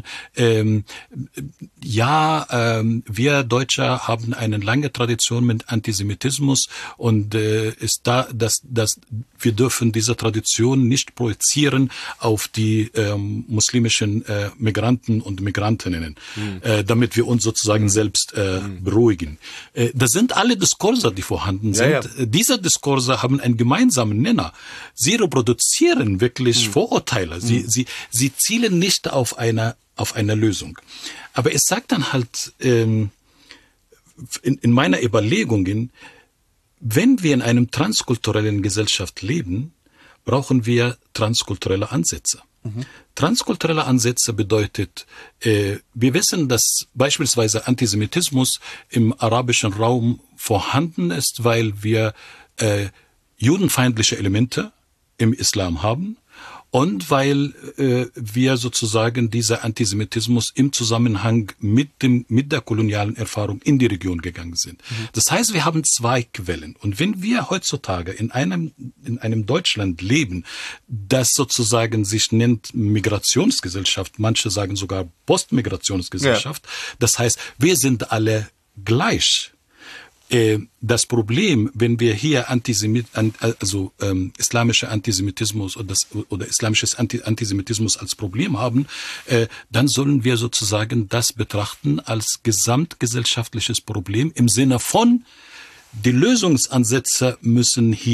wir Deutsche haben eine lange Tradition mit Antisemitismus und ist da, dass wir dürfen diese Tradition nicht projizieren auf die muslimischen Migranten und Migrantinnen, damit wir uns sozusagen selbst beruhigen. Das sind alle Diskurse, die vorhanden sind. Ja. Diese Diskurse haben einen gemeinsamen Nenner. Sie reproduzieren wirklich Vorurteile. Sie zielen nicht auf eine Lösung. Aber es sagt dann halt in meiner Überlegungen, wenn wir in einem transkulturellen Gesellschaft leben, brauchen wir transkulturelle Ansätze. Transkulturelle Ansätze bedeutet, wir wissen, dass beispielsweise Antisemitismus im arabischen Raum vorhanden ist, weil wir judenfeindliche Elemente im Islam haben und weil wir sozusagen dieser Antisemitismus im Zusammenhang mit der kolonialen Erfahrung in die Region gegangen sind. Das heißt, wir haben zwei Quellen. Und wenn wir heutzutage in einem Deutschland leben, das sozusagen sich nennt Migrationsgesellschaft, manche sagen sogar Postmigrationsgesellschaft, das heißt, wir sind alle gleich. Das Problem, wenn wir hier islamischer Antisemitismus oder islamisches Antisemitismus als Problem haben, dann sollen wir sozusagen das betrachten als gesamtgesellschaftliches Problem im Sinne von, die Lösungsansätze müssen hier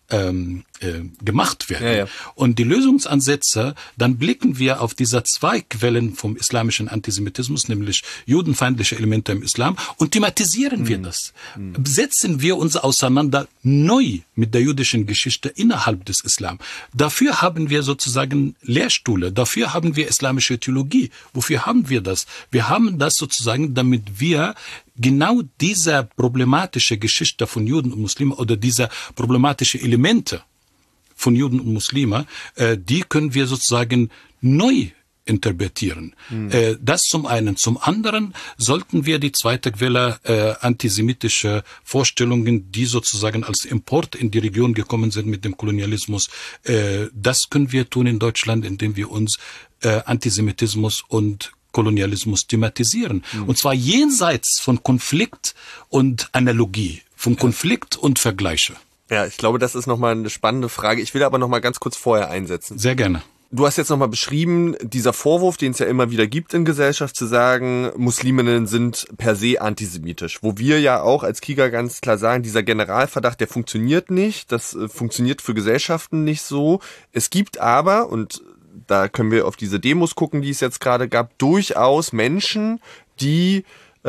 gemacht werden. Ja, ja. Und die Lösungsansätze, dann blicken wir auf diese zwei Quellen vom islamischen Antisemitismus, nämlich judenfeindliche Elemente im Islam, und thematisieren wir das. Setzen wir uns auseinander neu mit der jüdischen Geschichte innerhalb des Islam. Dafür haben wir sozusagen Lehrstühle, dafür haben wir islamische Theologie. Wofür haben wir das? Wir haben das sozusagen, damit wir genau diese problematische Geschichte von Juden und Muslimen oder diese problematische Elemente von Juden und Muslimen, die können wir sozusagen neu interpretieren. Das zum einen. Zum anderen sollten wir die zweite Quelle antisemitische Vorstellungen, die sozusagen als Import in die Region gekommen sind mit dem Kolonialismus, das können wir tun in Deutschland, indem wir uns Antisemitismus und Kolonialismus thematisieren. Und zwar jenseits von Konflikt und Analogie, von Konflikt und Vergleiche. Ja, ich glaube, das ist nochmal eine spannende Frage. Ich will aber nochmal ganz kurz vorher einsetzen. Sehr gerne. Du hast jetzt nochmal beschrieben, dieser Vorwurf, den es ja immer wieder gibt in Gesellschaft, zu sagen, Musliminnen sind per se antisemitisch. Wo wir ja auch als KIGA ganz klar sagen, dieser Generalverdacht, der funktioniert nicht. Das funktioniert für Gesellschaften nicht so. Es gibt aber, und da können wir auf diese Demos gucken, die es jetzt gerade gab, durchaus Menschen, die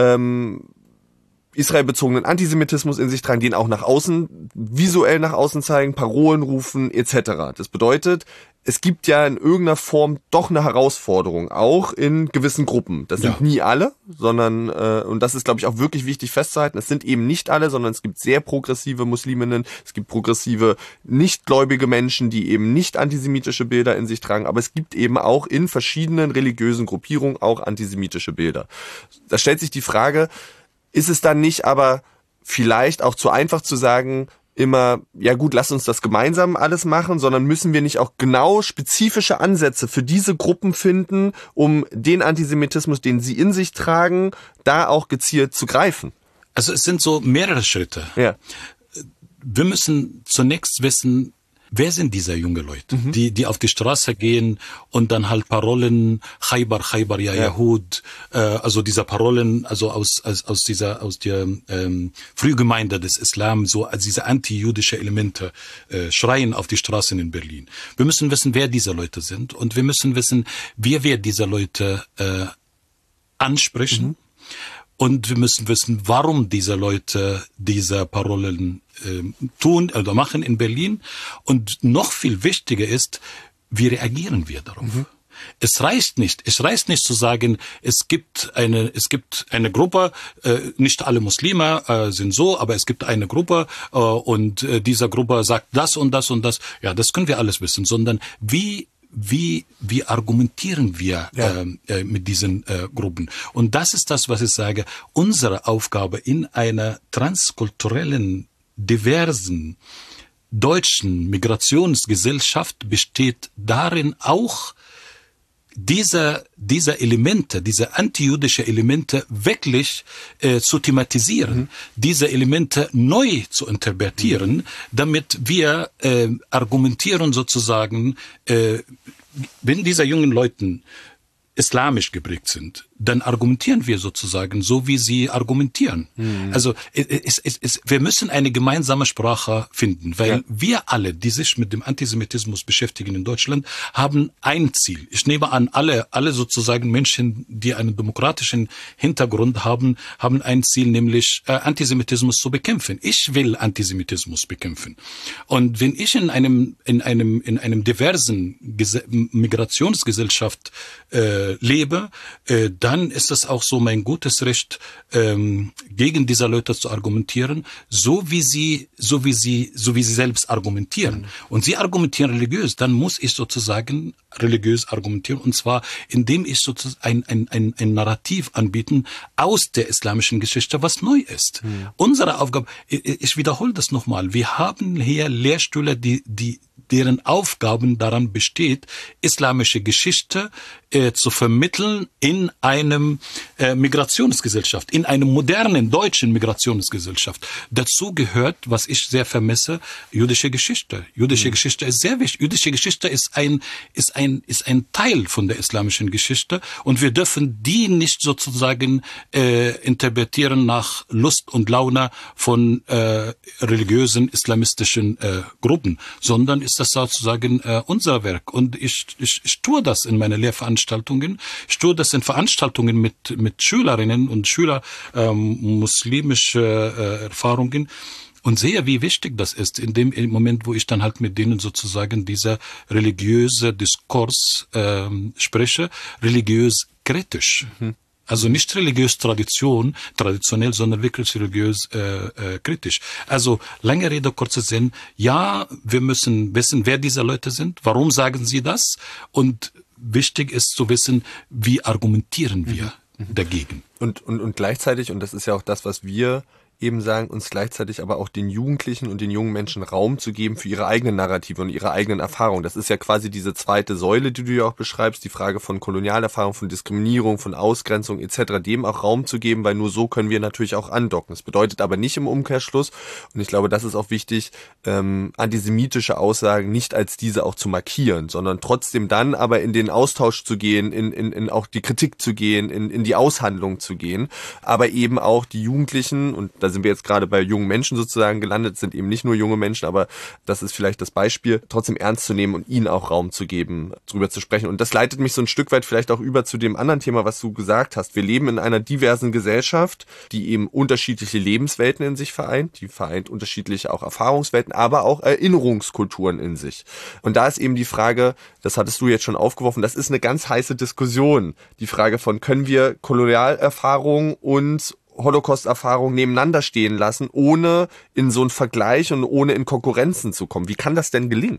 israelbezogenen Antisemitismus in sich tragen, den auch nach außen, visuell nach außen zeigen, Parolen rufen etc. Das bedeutet, es gibt ja in irgendeiner Form doch eine Herausforderung, auch in gewissen Gruppen. Das sind nie alle, sondern, und das ist, glaube ich, auch wirklich wichtig festzuhalten, es sind eben nicht alle, sondern es gibt sehr progressive Musliminnen, es gibt progressive, nichtgläubige Menschen, die eben nicht antisemitische Bilder in sich tragen, aber es gibt eben auch in verschiedenen religiösen Gruppierungen auch antisemitische Bilder. Da stellt sich die Frage, ist es dann nicht aber vielleicht auch zu einfach zu sagen, immer, ja gut, lass uns das gemeinsam alles machen, sondern müssen wir nicht auch genau spezifische Ansätze für diese Gruppen finden, um den Antisemitismus, den sie in sich tragen, da auch gezielt zu greifen? Also es sind so mehrere Schritte. Ja. Wir müssen zunächst wissen, wer sind diese junge Leute, die auf die Straße gehen und dann halt Parolen, Khaybar, Khaybar, ja Yahud, also diese Parolen, also aus der Frühgemeinde des Islam, so als diese anti-jüdische Elemente schreien auf die Straßen in Berlin. Wir müssen wissen, wer diese Leute sind, und wir müssen wissen, wie wir diese Leute ansprechen. Und wir müssen wissen, warum diese Leute diese Parolen tun oder machen in Berlin. Und noch viel wichtiger ist, wie reagieren wir darauf? Es reicht nicht zu sagen, es gibt eine Gruppe, nicht alle Muslime sind so, aber es gibt eine Gruppe und diese Gruppe sagt das und das und das. Ja, das können wir alles wissen, sondern wie argumentieren wir mit diesen Gruppen? Und das ist das, was ich sage. Unsere Aufgabe in einer transkulturellen, diversen deutschen Migrationsgesellschaft besteht darin, auch diese Elemente, diese antijüdische Elemente wirklich zu thematisieren, diese Elemente neu zu interpretieren, damit wir argumentieren sozusagen, wenn diese jungen Leuten islamisch geprägt sind, dann argumentieren wir sozusagen so, wie sie argumentieren. Also wir müssen eine gemeinsame Sprache finden, weil wir alle, die sich mit dem Antisemitismus beschäftigen in Deutschland, haben ein Ziel. Ich nehme an, alle sozusagen Menschen, die einen demokratischen Hintergrund haben ein Ziel, nämlich Antisemitismus zu bekämpfen. Ich will Antisemitismus bekämpfen. Und wenn ich in einem diversen Migrationsgesellschaft lebe, dann ist es auch so mein gutes Recht, gegen diese Leute zu argumentieren, so wie sie selbst argumentieren. Und sie argumentieren religiös, dann muss ich sozusagen religiös argumentieren, und zwar indem ich sozusagen ein Narrativ anbieten aus der islamischen Geschichte, was neu ist. Unsere Aufgabe, ich wiederhole das nochmal, wir haben hier Lehrstühle, deren Aufgaben daran besteht, islamische Geschichte zu vermitteln in einem Migrationsgesellschaft, in einem modernen deutschen Migrationsgesellschaft. Dazu gehört, was ich sehr vermisse, jüdische Geschichte. Jüdische Geschichte ist sehr wichtig. Jüdische Geschichte ist ein Teil von der islamischen Geschichte und wir dürfen die nicht sozusagen interpretieren nach Lust und Laune von religiösen islamistischen Gruppen, sondern ist das sozusagen unser Werk. Und ich tue das in meinen Lehrveranstaltungen. Ich tue das in Veranstaltungen mit Schülerinnen und Schüler muslimische Erfahrungen und sehe, wie wichtig das ist in dem Moment, wo ich dann halt mit denen sozusagen dieser religiöse Diskurs spreche, religiös kritisch. Also nicht religiös traditionell, sondern wirklich religiös kritisch. Also lange Rede, kurzer Sinn. Ja, wir müssen wissen, wer diese Leute sind. Warum sagen sie das? Und wichtig ist zu wissen, wie argumentieren wir dagegen. Und gleichzeitig, und das ist ja auch das, was wir eben sagen, uns gleichzeitig aber auch den Jugendlichen und den jungen Menschen Raum zu geben für ihre eigenen Narrative und ihre eigenen Erfahrungen. Das ist ja quasi diese zweite Säule, die du ja auch beschreibst, die Frage von Kolonialerfahrung, von Diskriminierung, von Ausgrenzung etc., dem auch Raum zu geben, weil nur so können wir natürlich auch andocken. Das bedeutet aber nicht im Umkehrschluss, und ich glaube, das ist auch wichtig, antisemitische Aussagen nicht als diese auch zu markieren, sondern trotzdem dann aber in den Austausch zu gehen, in auch die Kritik zu gehen, in die Aushandlung zu gehen, aber eben auch die Jugendlichen, und da sind wir jetzt gerade bei jungen Menschen sozusagen gelandet, sind eben nicht nur junge Menschen, aber das ist vielleicht das Beispiel, trotzdem ernst zu nehmen und ihnen auch Raum zu geben, drüber zu sprechen. Und das leitet mich so ein Stück weit vielleicht auch über zu dem anderen Thema, was du gesagt hast. Wir leben in einer diversen Gesellschaft, die eben unterschiedliche Lebenswelten in sich vereint, die vereint unterschiedliche auch Erfahrungswelten, aber auch Erinnerungskulturen in sich. Und da ist eben die Frage, das hattest du jetzt schon aufgeworfen, das ist eine ganz heiße Diskussion, die Frage von, können wir Kolonialerfahrung und Holocaust-Erfahrung nebeneinander stehen lassen, ohne in so einen Vergleich und ohne in Konkurrenzen zu kommen. Wie kann das denn gelingen?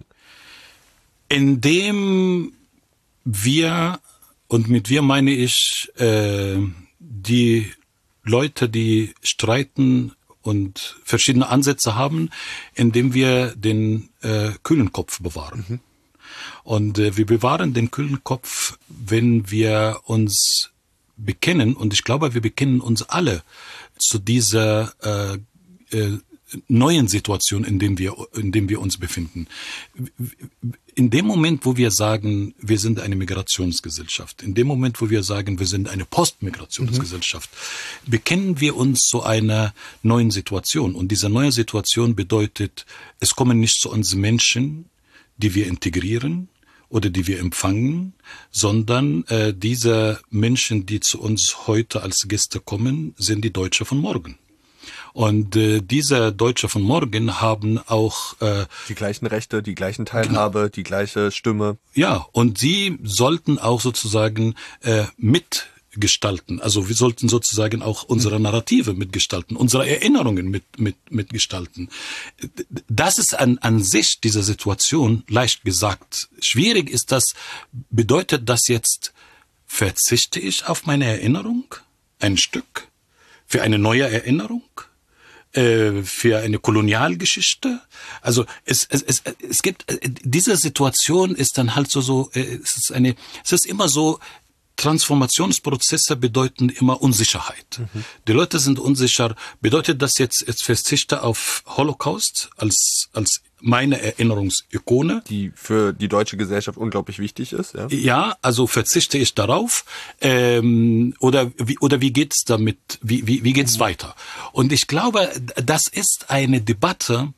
Indem wir, und mit wir meine ich die Leute, die streiten und verschiedene Ansätze haben, indem wir den kühlen Kopf bewahren. Und wir bewahren den kühlen Kopf, wenn wir uns bekennen, und ich glaube, wir bekennen uns alle zu dieser neuen Situation, in dem wir uns befinden. In dem Moment, wo wir sagen, wir sind eine Migrationsgesellschaft, in dem Moment, wo wir sagen, wir sind eine Postmigrationsgesellschaft, bekennen wir uns zu einer neuen Situation. Und diese neue Situation bedeutet, es kommen nicht zu uns Menschen, die wir integrieren oder die wir empfangen, sondern diese Menschen, die zu uns heute als Gäste kommen, sind die Deutsche von morgen. Und diese Deutsche von morgen haben auch die gleichen Rechte, die gleichen Teilhabe, die gleiche Stimme. Ja, und sie sollten auch sozusagen mitgestalten. Also wir sollten sozusagen auch unsere Narrative mitgestalten, unsere Erinnerungen mitgestalten. Das ist an sich diese Situation, leicht gesagt. Schwierig ist das, bedeutet das jetzt, verzichte ich auf meine Erinnerung, ein Stück, für eine neue Erinnerung, für eine Kolonialgeschichte? Also es gibt, diese Situation ist dann halt es ist immer so, Transformationsprozesse bedeuten immer Unsicherheit. Die Leute sind unsicher. Bedeutet das jetzt verzichte auf Holocaust als meine Erinnerungsikone? Die für die deutsche Gesellschaft unglaublich wichtig ist, ja? Ja, also verzichte ich darauf, oder wie geht's damit? Wie geht's weiter? Und ich glaube, das ist eine Debatte.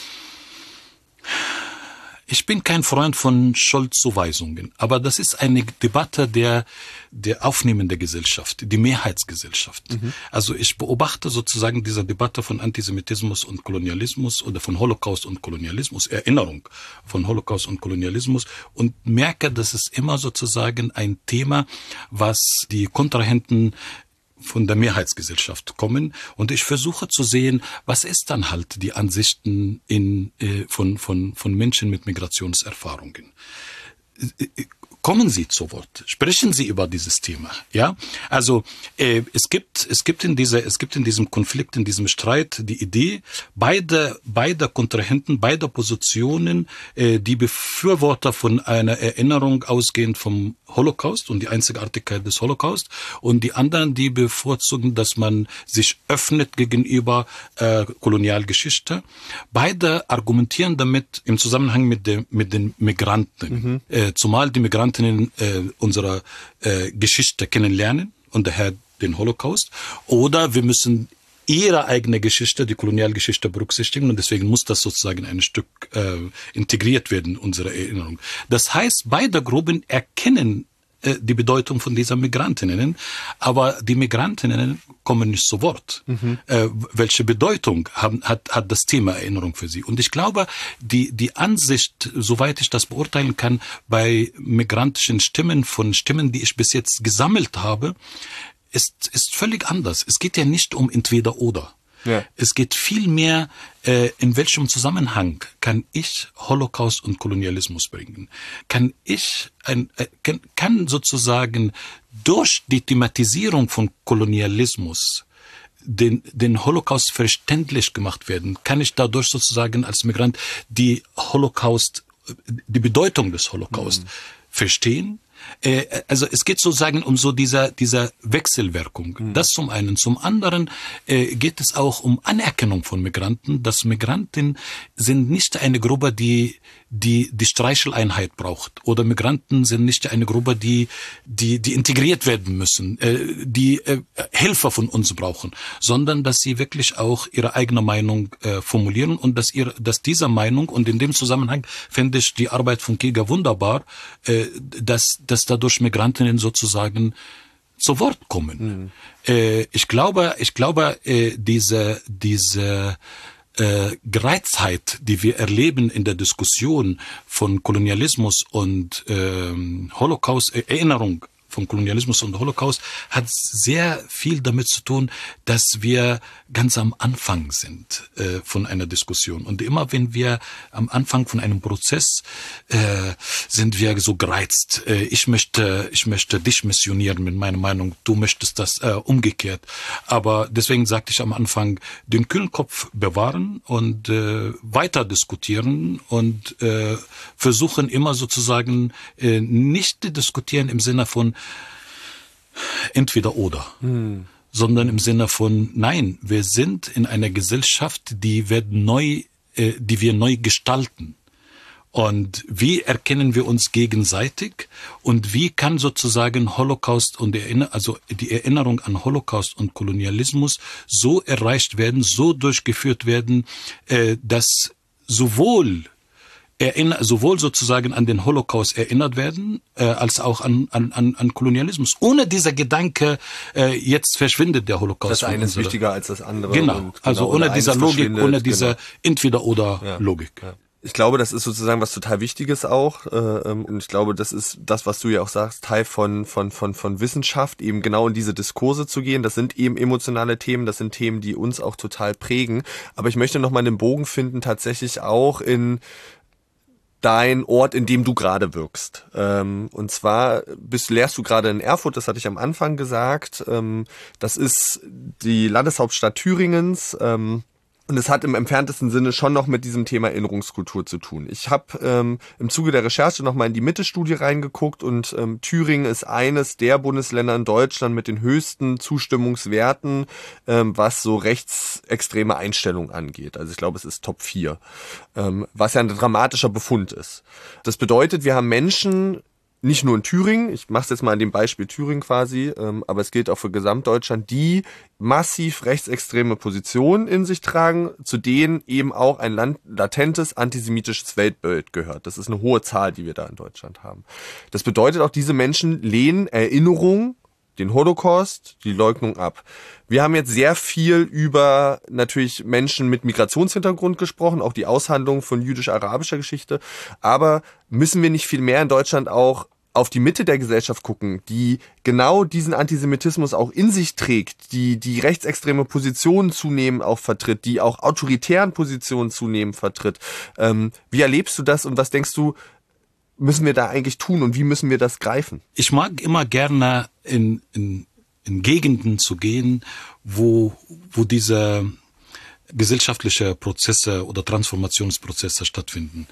Ich bin kein Freund von Schuldzuweisungen, aber das ist eine Debatte der aufnehmenden Gesellschaft, die Mehrheitsgesellschaft. Also ich beobachte sozusagen diese Debatte von Antisemitismus und Kolonialismus oder von Holocaust und Kolonialismus, Erinnerung von Holocaust und Kolonialismus, und merke, dass es immer sozusagen ein Thema, was die Kontrahenten von der Mehrheitsgesellschaft kommen, und ich versuche zu sehen, was ist dann halt die Ansichten von Menschen mit Migrationserfahrungen. kommen Sie zu Wort, sprechen Sie über dieses Thema, ja? Also es gibt in diesem Konflikt, in diesem Streit die Idee, beider Kontrahenten, beider Positionen, die Befürworter von einer Erinnerung ausgehend vom Holocaust und die Einzigartigkeit des Holocaust und die anderen, die bevorzugen, dass man sich öffnet gegenüber Kolonialgeschichte. Beide argumentieren damit im Zusammenhang mit den Migranten, zumal die Migrantinnen unserer Geschichte kennenlernen und daher den Holocaust, oder wir müssen ihre eigene Geschichte, die Kolonialgeschichte berücksichtigen und deswegen muss das sozusagen ein Stück integriert werden in unsere Erinnerung. Das heißt, beide Gruppen erkennen die Bedeutung von dieser Migrantinnen, aber die Migrantinnen kommen nicht zu Wort. Welche Bedeutung hat das Thema Erinnerung für sie? Und ich glaube, die Ansicht, soweit ich das beurteilen kann, bei migrantischen Stimmen, von Stimmen, die ich bis jetzt gesammelt habe, ist völlig anders. Es geht ja nicht um entweder oder. Ja. Es geht vielmehr, in welchem Zusammenhang kann ich Holocaust und Kolonialismus bringen? Kann sozusagen durch die Thematisierung von Kolonialismus den Holocaust verständlich gemacht werden? Kann ich dadurch sozusagen als Migrant die Bedeutung des Holocaust verstehen? Also es geht sozusagen um so dieser Wechselwirkung. Das zum einen. Zum anderen geht es auch um Anerkennung von Migranten. Dass Migranten sind nicht eine Gruppe, die Streicheleinheit braucht. Oder Migranten sind nicht eine Gruppe, die integriert werden müssen, die Helfer von uns brauchen, sondern dass sie wirklich auch ihre eigene Meinung formulieren und dass dieser Meinung, und in dem Zusammenhang finde ich die Arbeit von Kiger wunderbar, dass dadurch Migrantinnen sozusagen zu Wort kommen. Ich glaube, diese Gereiztheit, die wir erleben in der Diskussion von Kolonialismus und Holocaust, Erinnerung von Kolonialismus und Holocaust, hat sehr viel damit zu tun, dass wir ganz am Anfang sind von einer Diskussion. Und immer wenn wir am Anfang von einem Prozess sind wir so gereizt. Ich möchte dich missionieren mit meiner Meinung, du möchtest das umgekehrt. Aber deswegen sagte ich am Anfang, den kühlen Kopf bewahren und weiter diskutieren und versuchen immer sozusagen nicht diskutieren im Sinne von entweder oder, sondern im Sinne von nein, wir sind in einer Gesellschaft, die wir neu gestalten. Und wie erkennen wir uns gegenseitig und wie kann sozusagen Holocaust und die Erinnerung an Holocaust und Kolonialismus so erreicht werden, so durchgeführt werden, dass sowohl sozusagen an den Holocaust erinnert werden, als auch an Kolonialismus. Ohne dieser Gedanke, jetzt verschwindet der Holocaust. Das eine ist wichtiger als das andere. Genau, also ohne dieser Logik, ohne diese Entweder-oder-Logik. Ja. Ich glaube, das ist sozusagen was total Wichtiges auch. Und ich glaube, das ist das, was du ja auch sagst, Teil von Wissenschaft, eben genau in diese Diskurse zu gehen. Das sind eben emotionale Themen, das sind Themen, die uns auch total prägen. Aber ich möchte nochmal einen Bogen finden, tatsächlich auch in dein Ort, in dem du gerade wirkst. Und zwar lehrst du gerade in Erfurt, das hatte ich am Anfang gesagt. Das ist die Landeshauptstadt Thüringens. Und es hat im entferntesten Sinne schon noch mit diesem Thema Erinnerungskultur zu tun. Ich habe im Zuge der Recherche nochmal in die Mitte-Studie reingeguckt und Thüringen ist eines der Bundesländer in Deutschland mit den höchsten Zustimmungswerten, was so rechtsextreme Einstellungen angeht. Also ich glaube, es ist Top 4, was ja ein dramatischer Befund ist. Das bedeutet, wir haben Menschen, nicht nur in Thüringen, ich mache es jetzt mal an dem Beispiel Thüringen quasi, aber es gilt auch für Gesamtdeutschland, die massiv rechtsextreme Positionen in sich tragen, zu denen eben auch ein latentes antisemitisches Weltbild gehört. Das ist eine hohe Zahl, die wir da in Deutschland haben. Das bedeutet auch, diese Menschen lehnen Erinnerung, den Holocaust, die Leugnung ab. Wir haben jetzt sehr viel über natürlich Menschen mit Migrationshintergrund gesprochen, auch die Aushandlung von jüdisch-arabischer Geschichte. Aber müssen wir nicht viel mehr in Deutschland auch auf die Mitte der Gesellschaft gucken, die genau diesen Antisemitismus auch in sich trägt, die rechtsextreme Positionen zunehmend auch vertritt, die auch autoritären Positionen zunehmend vertritt. Wie erlebst du das und was denkst du, müssen wir da eigentlich tun und wie müssen wir das greifen? Ich mag immer gerne in Gegenden zu gehen, wo diese gesellschaftliche Prozesse oder Transformationsprozesse stattfinden.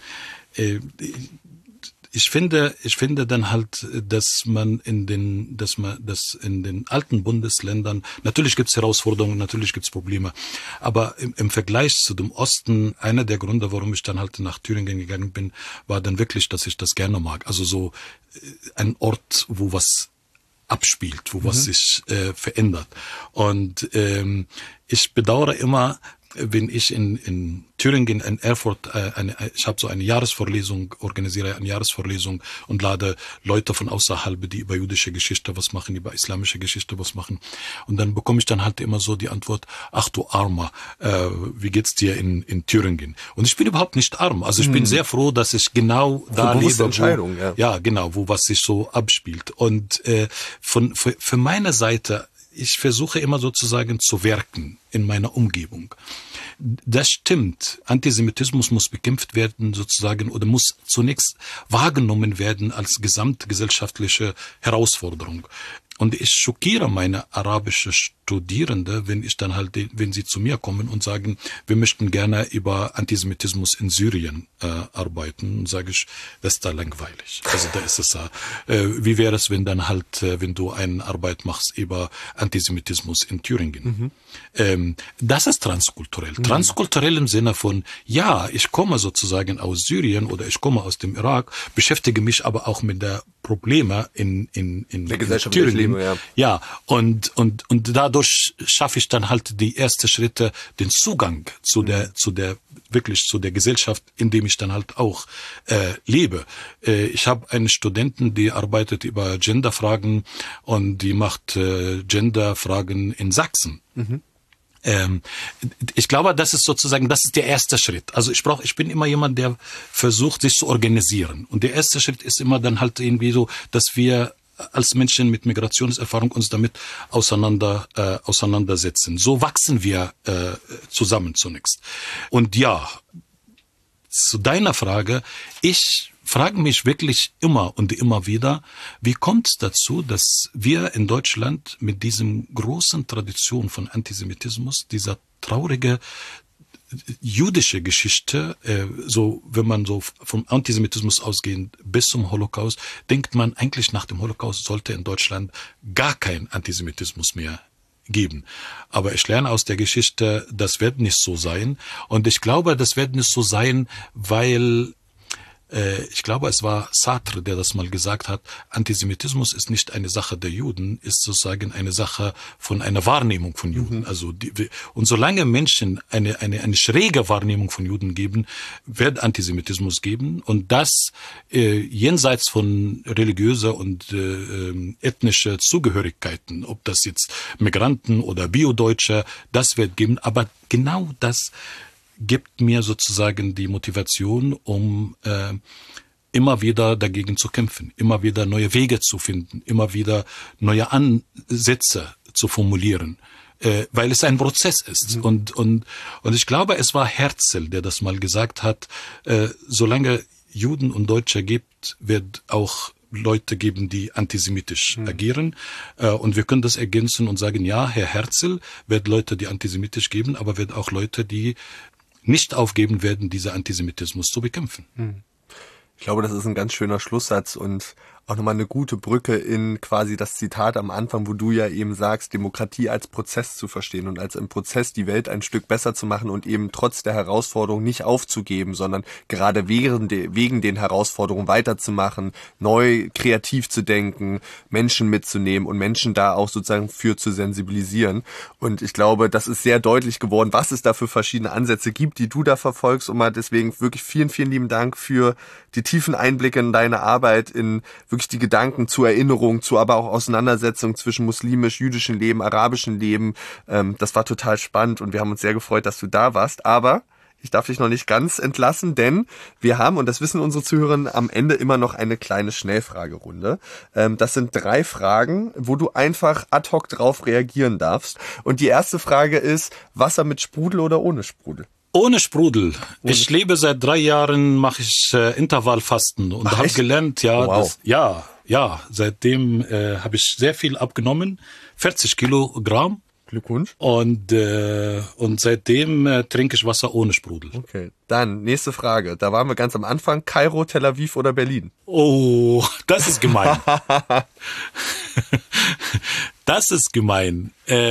Ich finde dann halt, dass in den alten Bundesländern, natürlich gibt's Herausforderungen, natürlich gibt's Probleme, aber im Vergleich zu dem Osten, einer der Gründe, warum ich dann halt nach Thüringen gegangen bin, war dann wirklich, dass ich das gerne mag. Also so ein Ort, wo was abspielt, wo was sich verändert. Und ich bedauere immer, wenn ich in Thüringen, in Erfurt, ich habe so eine Jahresvorlesung, organisiere eine Jahresvorlesung und lade Leute von außerhalb, die über jüdische Geschichte was machen, über islamische Geschichte was machen. Und dann bekomme ich dann halt immer so die Antwort, ach du Armer, wie geht's dir in Thüringen? Und ich bin überhaupt nicht arm. Also ich bin sehr froh, dass ich genau da lebe, wo was sich so abspielt. Und für meine Seite, ich versuche immer sozusagen zu wirken in meiner Umgebung. Das stimmt. Antisemitismus muss bekämpft werden sozusagen oder muss zunächst wahrgenommen werden als gesamtgesellschaftliche Herausforderung. Und ich schockiere meine arabische Studierende, wenn sie zu mir kommen und sagen, wir möchten gerne über Antisemitismus in Syrien arbeiten, und sage ich, das ist da langweilig. Also da ist es wie wäre es, wenn du eine Arbeit machst über Antisemitismus in Thüringen? Das ist transkulturell. Transkulturell im Sinne von, ja, ich komme sozusagen aus Syrien oder ich komme aus dem Irak, beschäftige mich aber auch mit der Probleme in der Gesellschaft Thüringen. Ja, und dadurch schaffe ich dann halt die ersten Schritte, den Zugang zu der Gesellschaft, in dem ich dann halt auch lebe. Ich habe einen Studenten, die arbeitet über Genderfragen und die macht Genderfragen in Sachsen. Ich glaube, das ist der erste Schritt. Also ich bin immer jemand, der versucht, sich zu organisieren. Und der erste Schritt ist immer dann halt irgendwie so, dass wir als Menschen mit Migrationserfahrung uns damit auseinandersetzen. So wachsen wir zusammen zunächst. Und ja, zu deiner Frage, ich frage mich wirklich immer und immer wieder, wie kommt es dazu, dass wir in Deutschland mit diesem großen Tradition von Antisemitismus, dieser traurige jüdische Geschichte, wenn man so vom Antisemitismus ausgehend bis zum Holocaust, denkt man eigentlich nach dem Holocaust sollte in Deutschland gar kein Antisemitismus mehr geben. Aber ich lerne aus der Geschichte, das wird nicht so sein. Und ich glaube, das wird nicht so sein, weil ich glaube, es war Sartre, der das mal gesagt hat, Antisemitismus ist nicht eine Sache der Juden, ist sozusagen eine Sache von einer Wahrnehmung von Juden. Also und solange Menschen eine schräge Wahrnehmung von Juden geben, wird Antisemitismus geben. Und das jenseits von religiöser und ethnischer Zugehörigkeiten, ob das jetzt Migranten oder Bio-Deutsche, das wird geben. Aber genau das gibt mir sozusagen die Motivation, um immer wieder dagegen zu kämpfen, immer wieder neue Wege zu finden, immer wieder neue Ansätze zu formulieren, weil es ein Prozess ist. Und ich glaube, es war Herzl, der das mal gesagt hat, solange Juden und Deutsche gibt, wird auch Leute geben, die antisemitisch agieren. Und wir können das ergänzen und sagen, ja, Herr Herzl wird Leute, die antisemitisch geben, aber wird auch Leute, die nicht aufgeben werden, diesen Antisemitismus zu bekämpfen. Ich glaube, das ist ein ganz schöner Schlusssatz und auch nochmal eine gute Brücke in quasi das Zitat am Anfang, wo du ja eben sagst, Demokratie als Prozess zu verstehen und als im Prozess die Welt ein Stück besser zu machen und eben trotz der Herausforderung nicht aufzugeben, sondern gerade wegen den Herausforderungen weiterzumachen, neu kreativ zu denken, Menschen mitzunehmen und Menschen da auch sozusagen für zu sensibilisieren. Und ich glaube, das ist sehr deutlich geworden, was es da für verschiedene Ansätze gibt, die du da verfolgst. Und mal deswegen wirklich vielen, vielen lieben Dank für die tiefen Einblicke in deine Arbeit, in wirklich die Gedanken zur Erinnerung, zu aber auch Auseinandersetzung zwischen muslimisch-jüdischem Leben, arabischem Leben. Das war total spannend und wir haben uns sehr gefreut, dass du da warst. Aber ich darf dich noch nicht ganz entlassen, denn wir haben, und das wissen unsere Zuhörerinnen, am Ende immer noch eine kleine Schnellfragerunde. Das sind 3 Fragen, wo du einfach ad hoc drauf reagieren darfst. Und die erste Frage ist, Wasser mit Sprudel oder ohne Sprudel? Ohne Sprudel. Ich lebe seit 3 Jahren, mache ich Intervallfasten und habe gelernt, seitdem habe ich sehr viel abgenommen, 40 Kilogramm. Glückwunsch. Und seitdem trinke ich Wasser ohne Sprudel. Okay, dann nächste Frage. Da waren wir ganz am Anfang. Kairo, Tel Aviv oder Berlin? Oh, das ist gemein. Das ist gemein.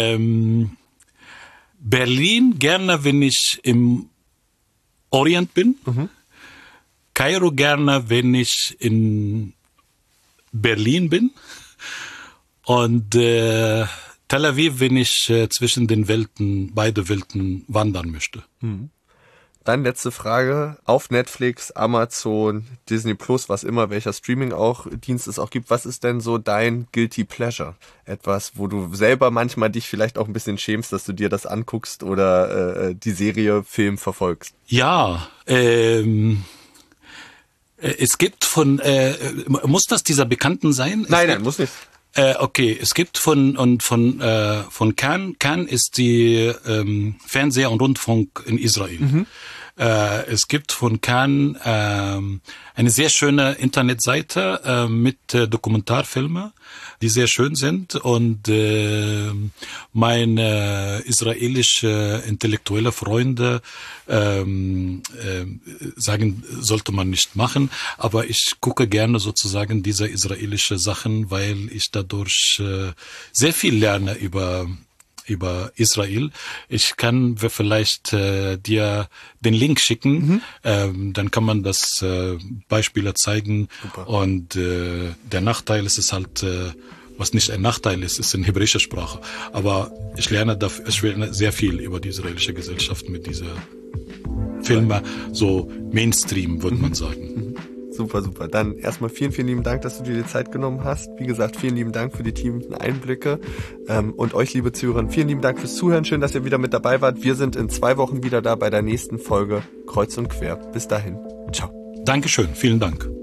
Berlin gerne, wenn ich im Orient bin. Kairo gerne, wenn ich in Berlin bin. Und Tel Aviv, wenn ich zwischen den beide Welten wandern möchte. Dann letzte Frage. Auf Netflix, Amazon, Disney Plus, was immer, welcher Streaming-Dienst es auch gibt. Was ist denn so dein Guilty Pleasure? Etwas, wo du selber manchmal dich vielleicht auch ein bisschen schämst, dass du dir das anguckst oder die Serie, Film verfolgst? Ja, es gibt muss das dieser Bekannten sein? Nein, muss nicht. Okay, es gibt von Cannes. Cannes ist die Fernseher- und Rundfunk in Israel. Es gibt von Cannes eine sehr schöne Internetseite mit Dokumentarfilmen, die sehr schön sind, und meine israelische intellektuelle Freunde sagen, sollte man nicht machen, aber ich gucke gerne sozusagen diese israelische Sachen, weil ich dadurch sehr viel lerne über Israel. Ich kann vielleicht dir den Link schicken, dann kann man das Beispiele zeigen. Super. Und der Nachteil ist es halt, was nicht ein Nachteil ist in hebräischer Sprache. Aber ich lerne sehr viel über die israelische Gesellschaft mit dieser Filme, so Mainstream, würde man sagen. Super, super. Dann erstmal vielen, vielen lieben Dank, dass du dir die Zeit genommen hast. Wie gesagt, vielen lieben Dank für die tiefen Einblicke. Und euch, liebe Zuhörer, vielen lieben Dank fürs Zuhören. Schön, dass ihr wieder mit dabei wart. Wir sind in 2 Wochen wieder da bei der nächsten Folge Kreuz und Quer. Bis dahin. Ciao. Dankeschön. Vielen Dank.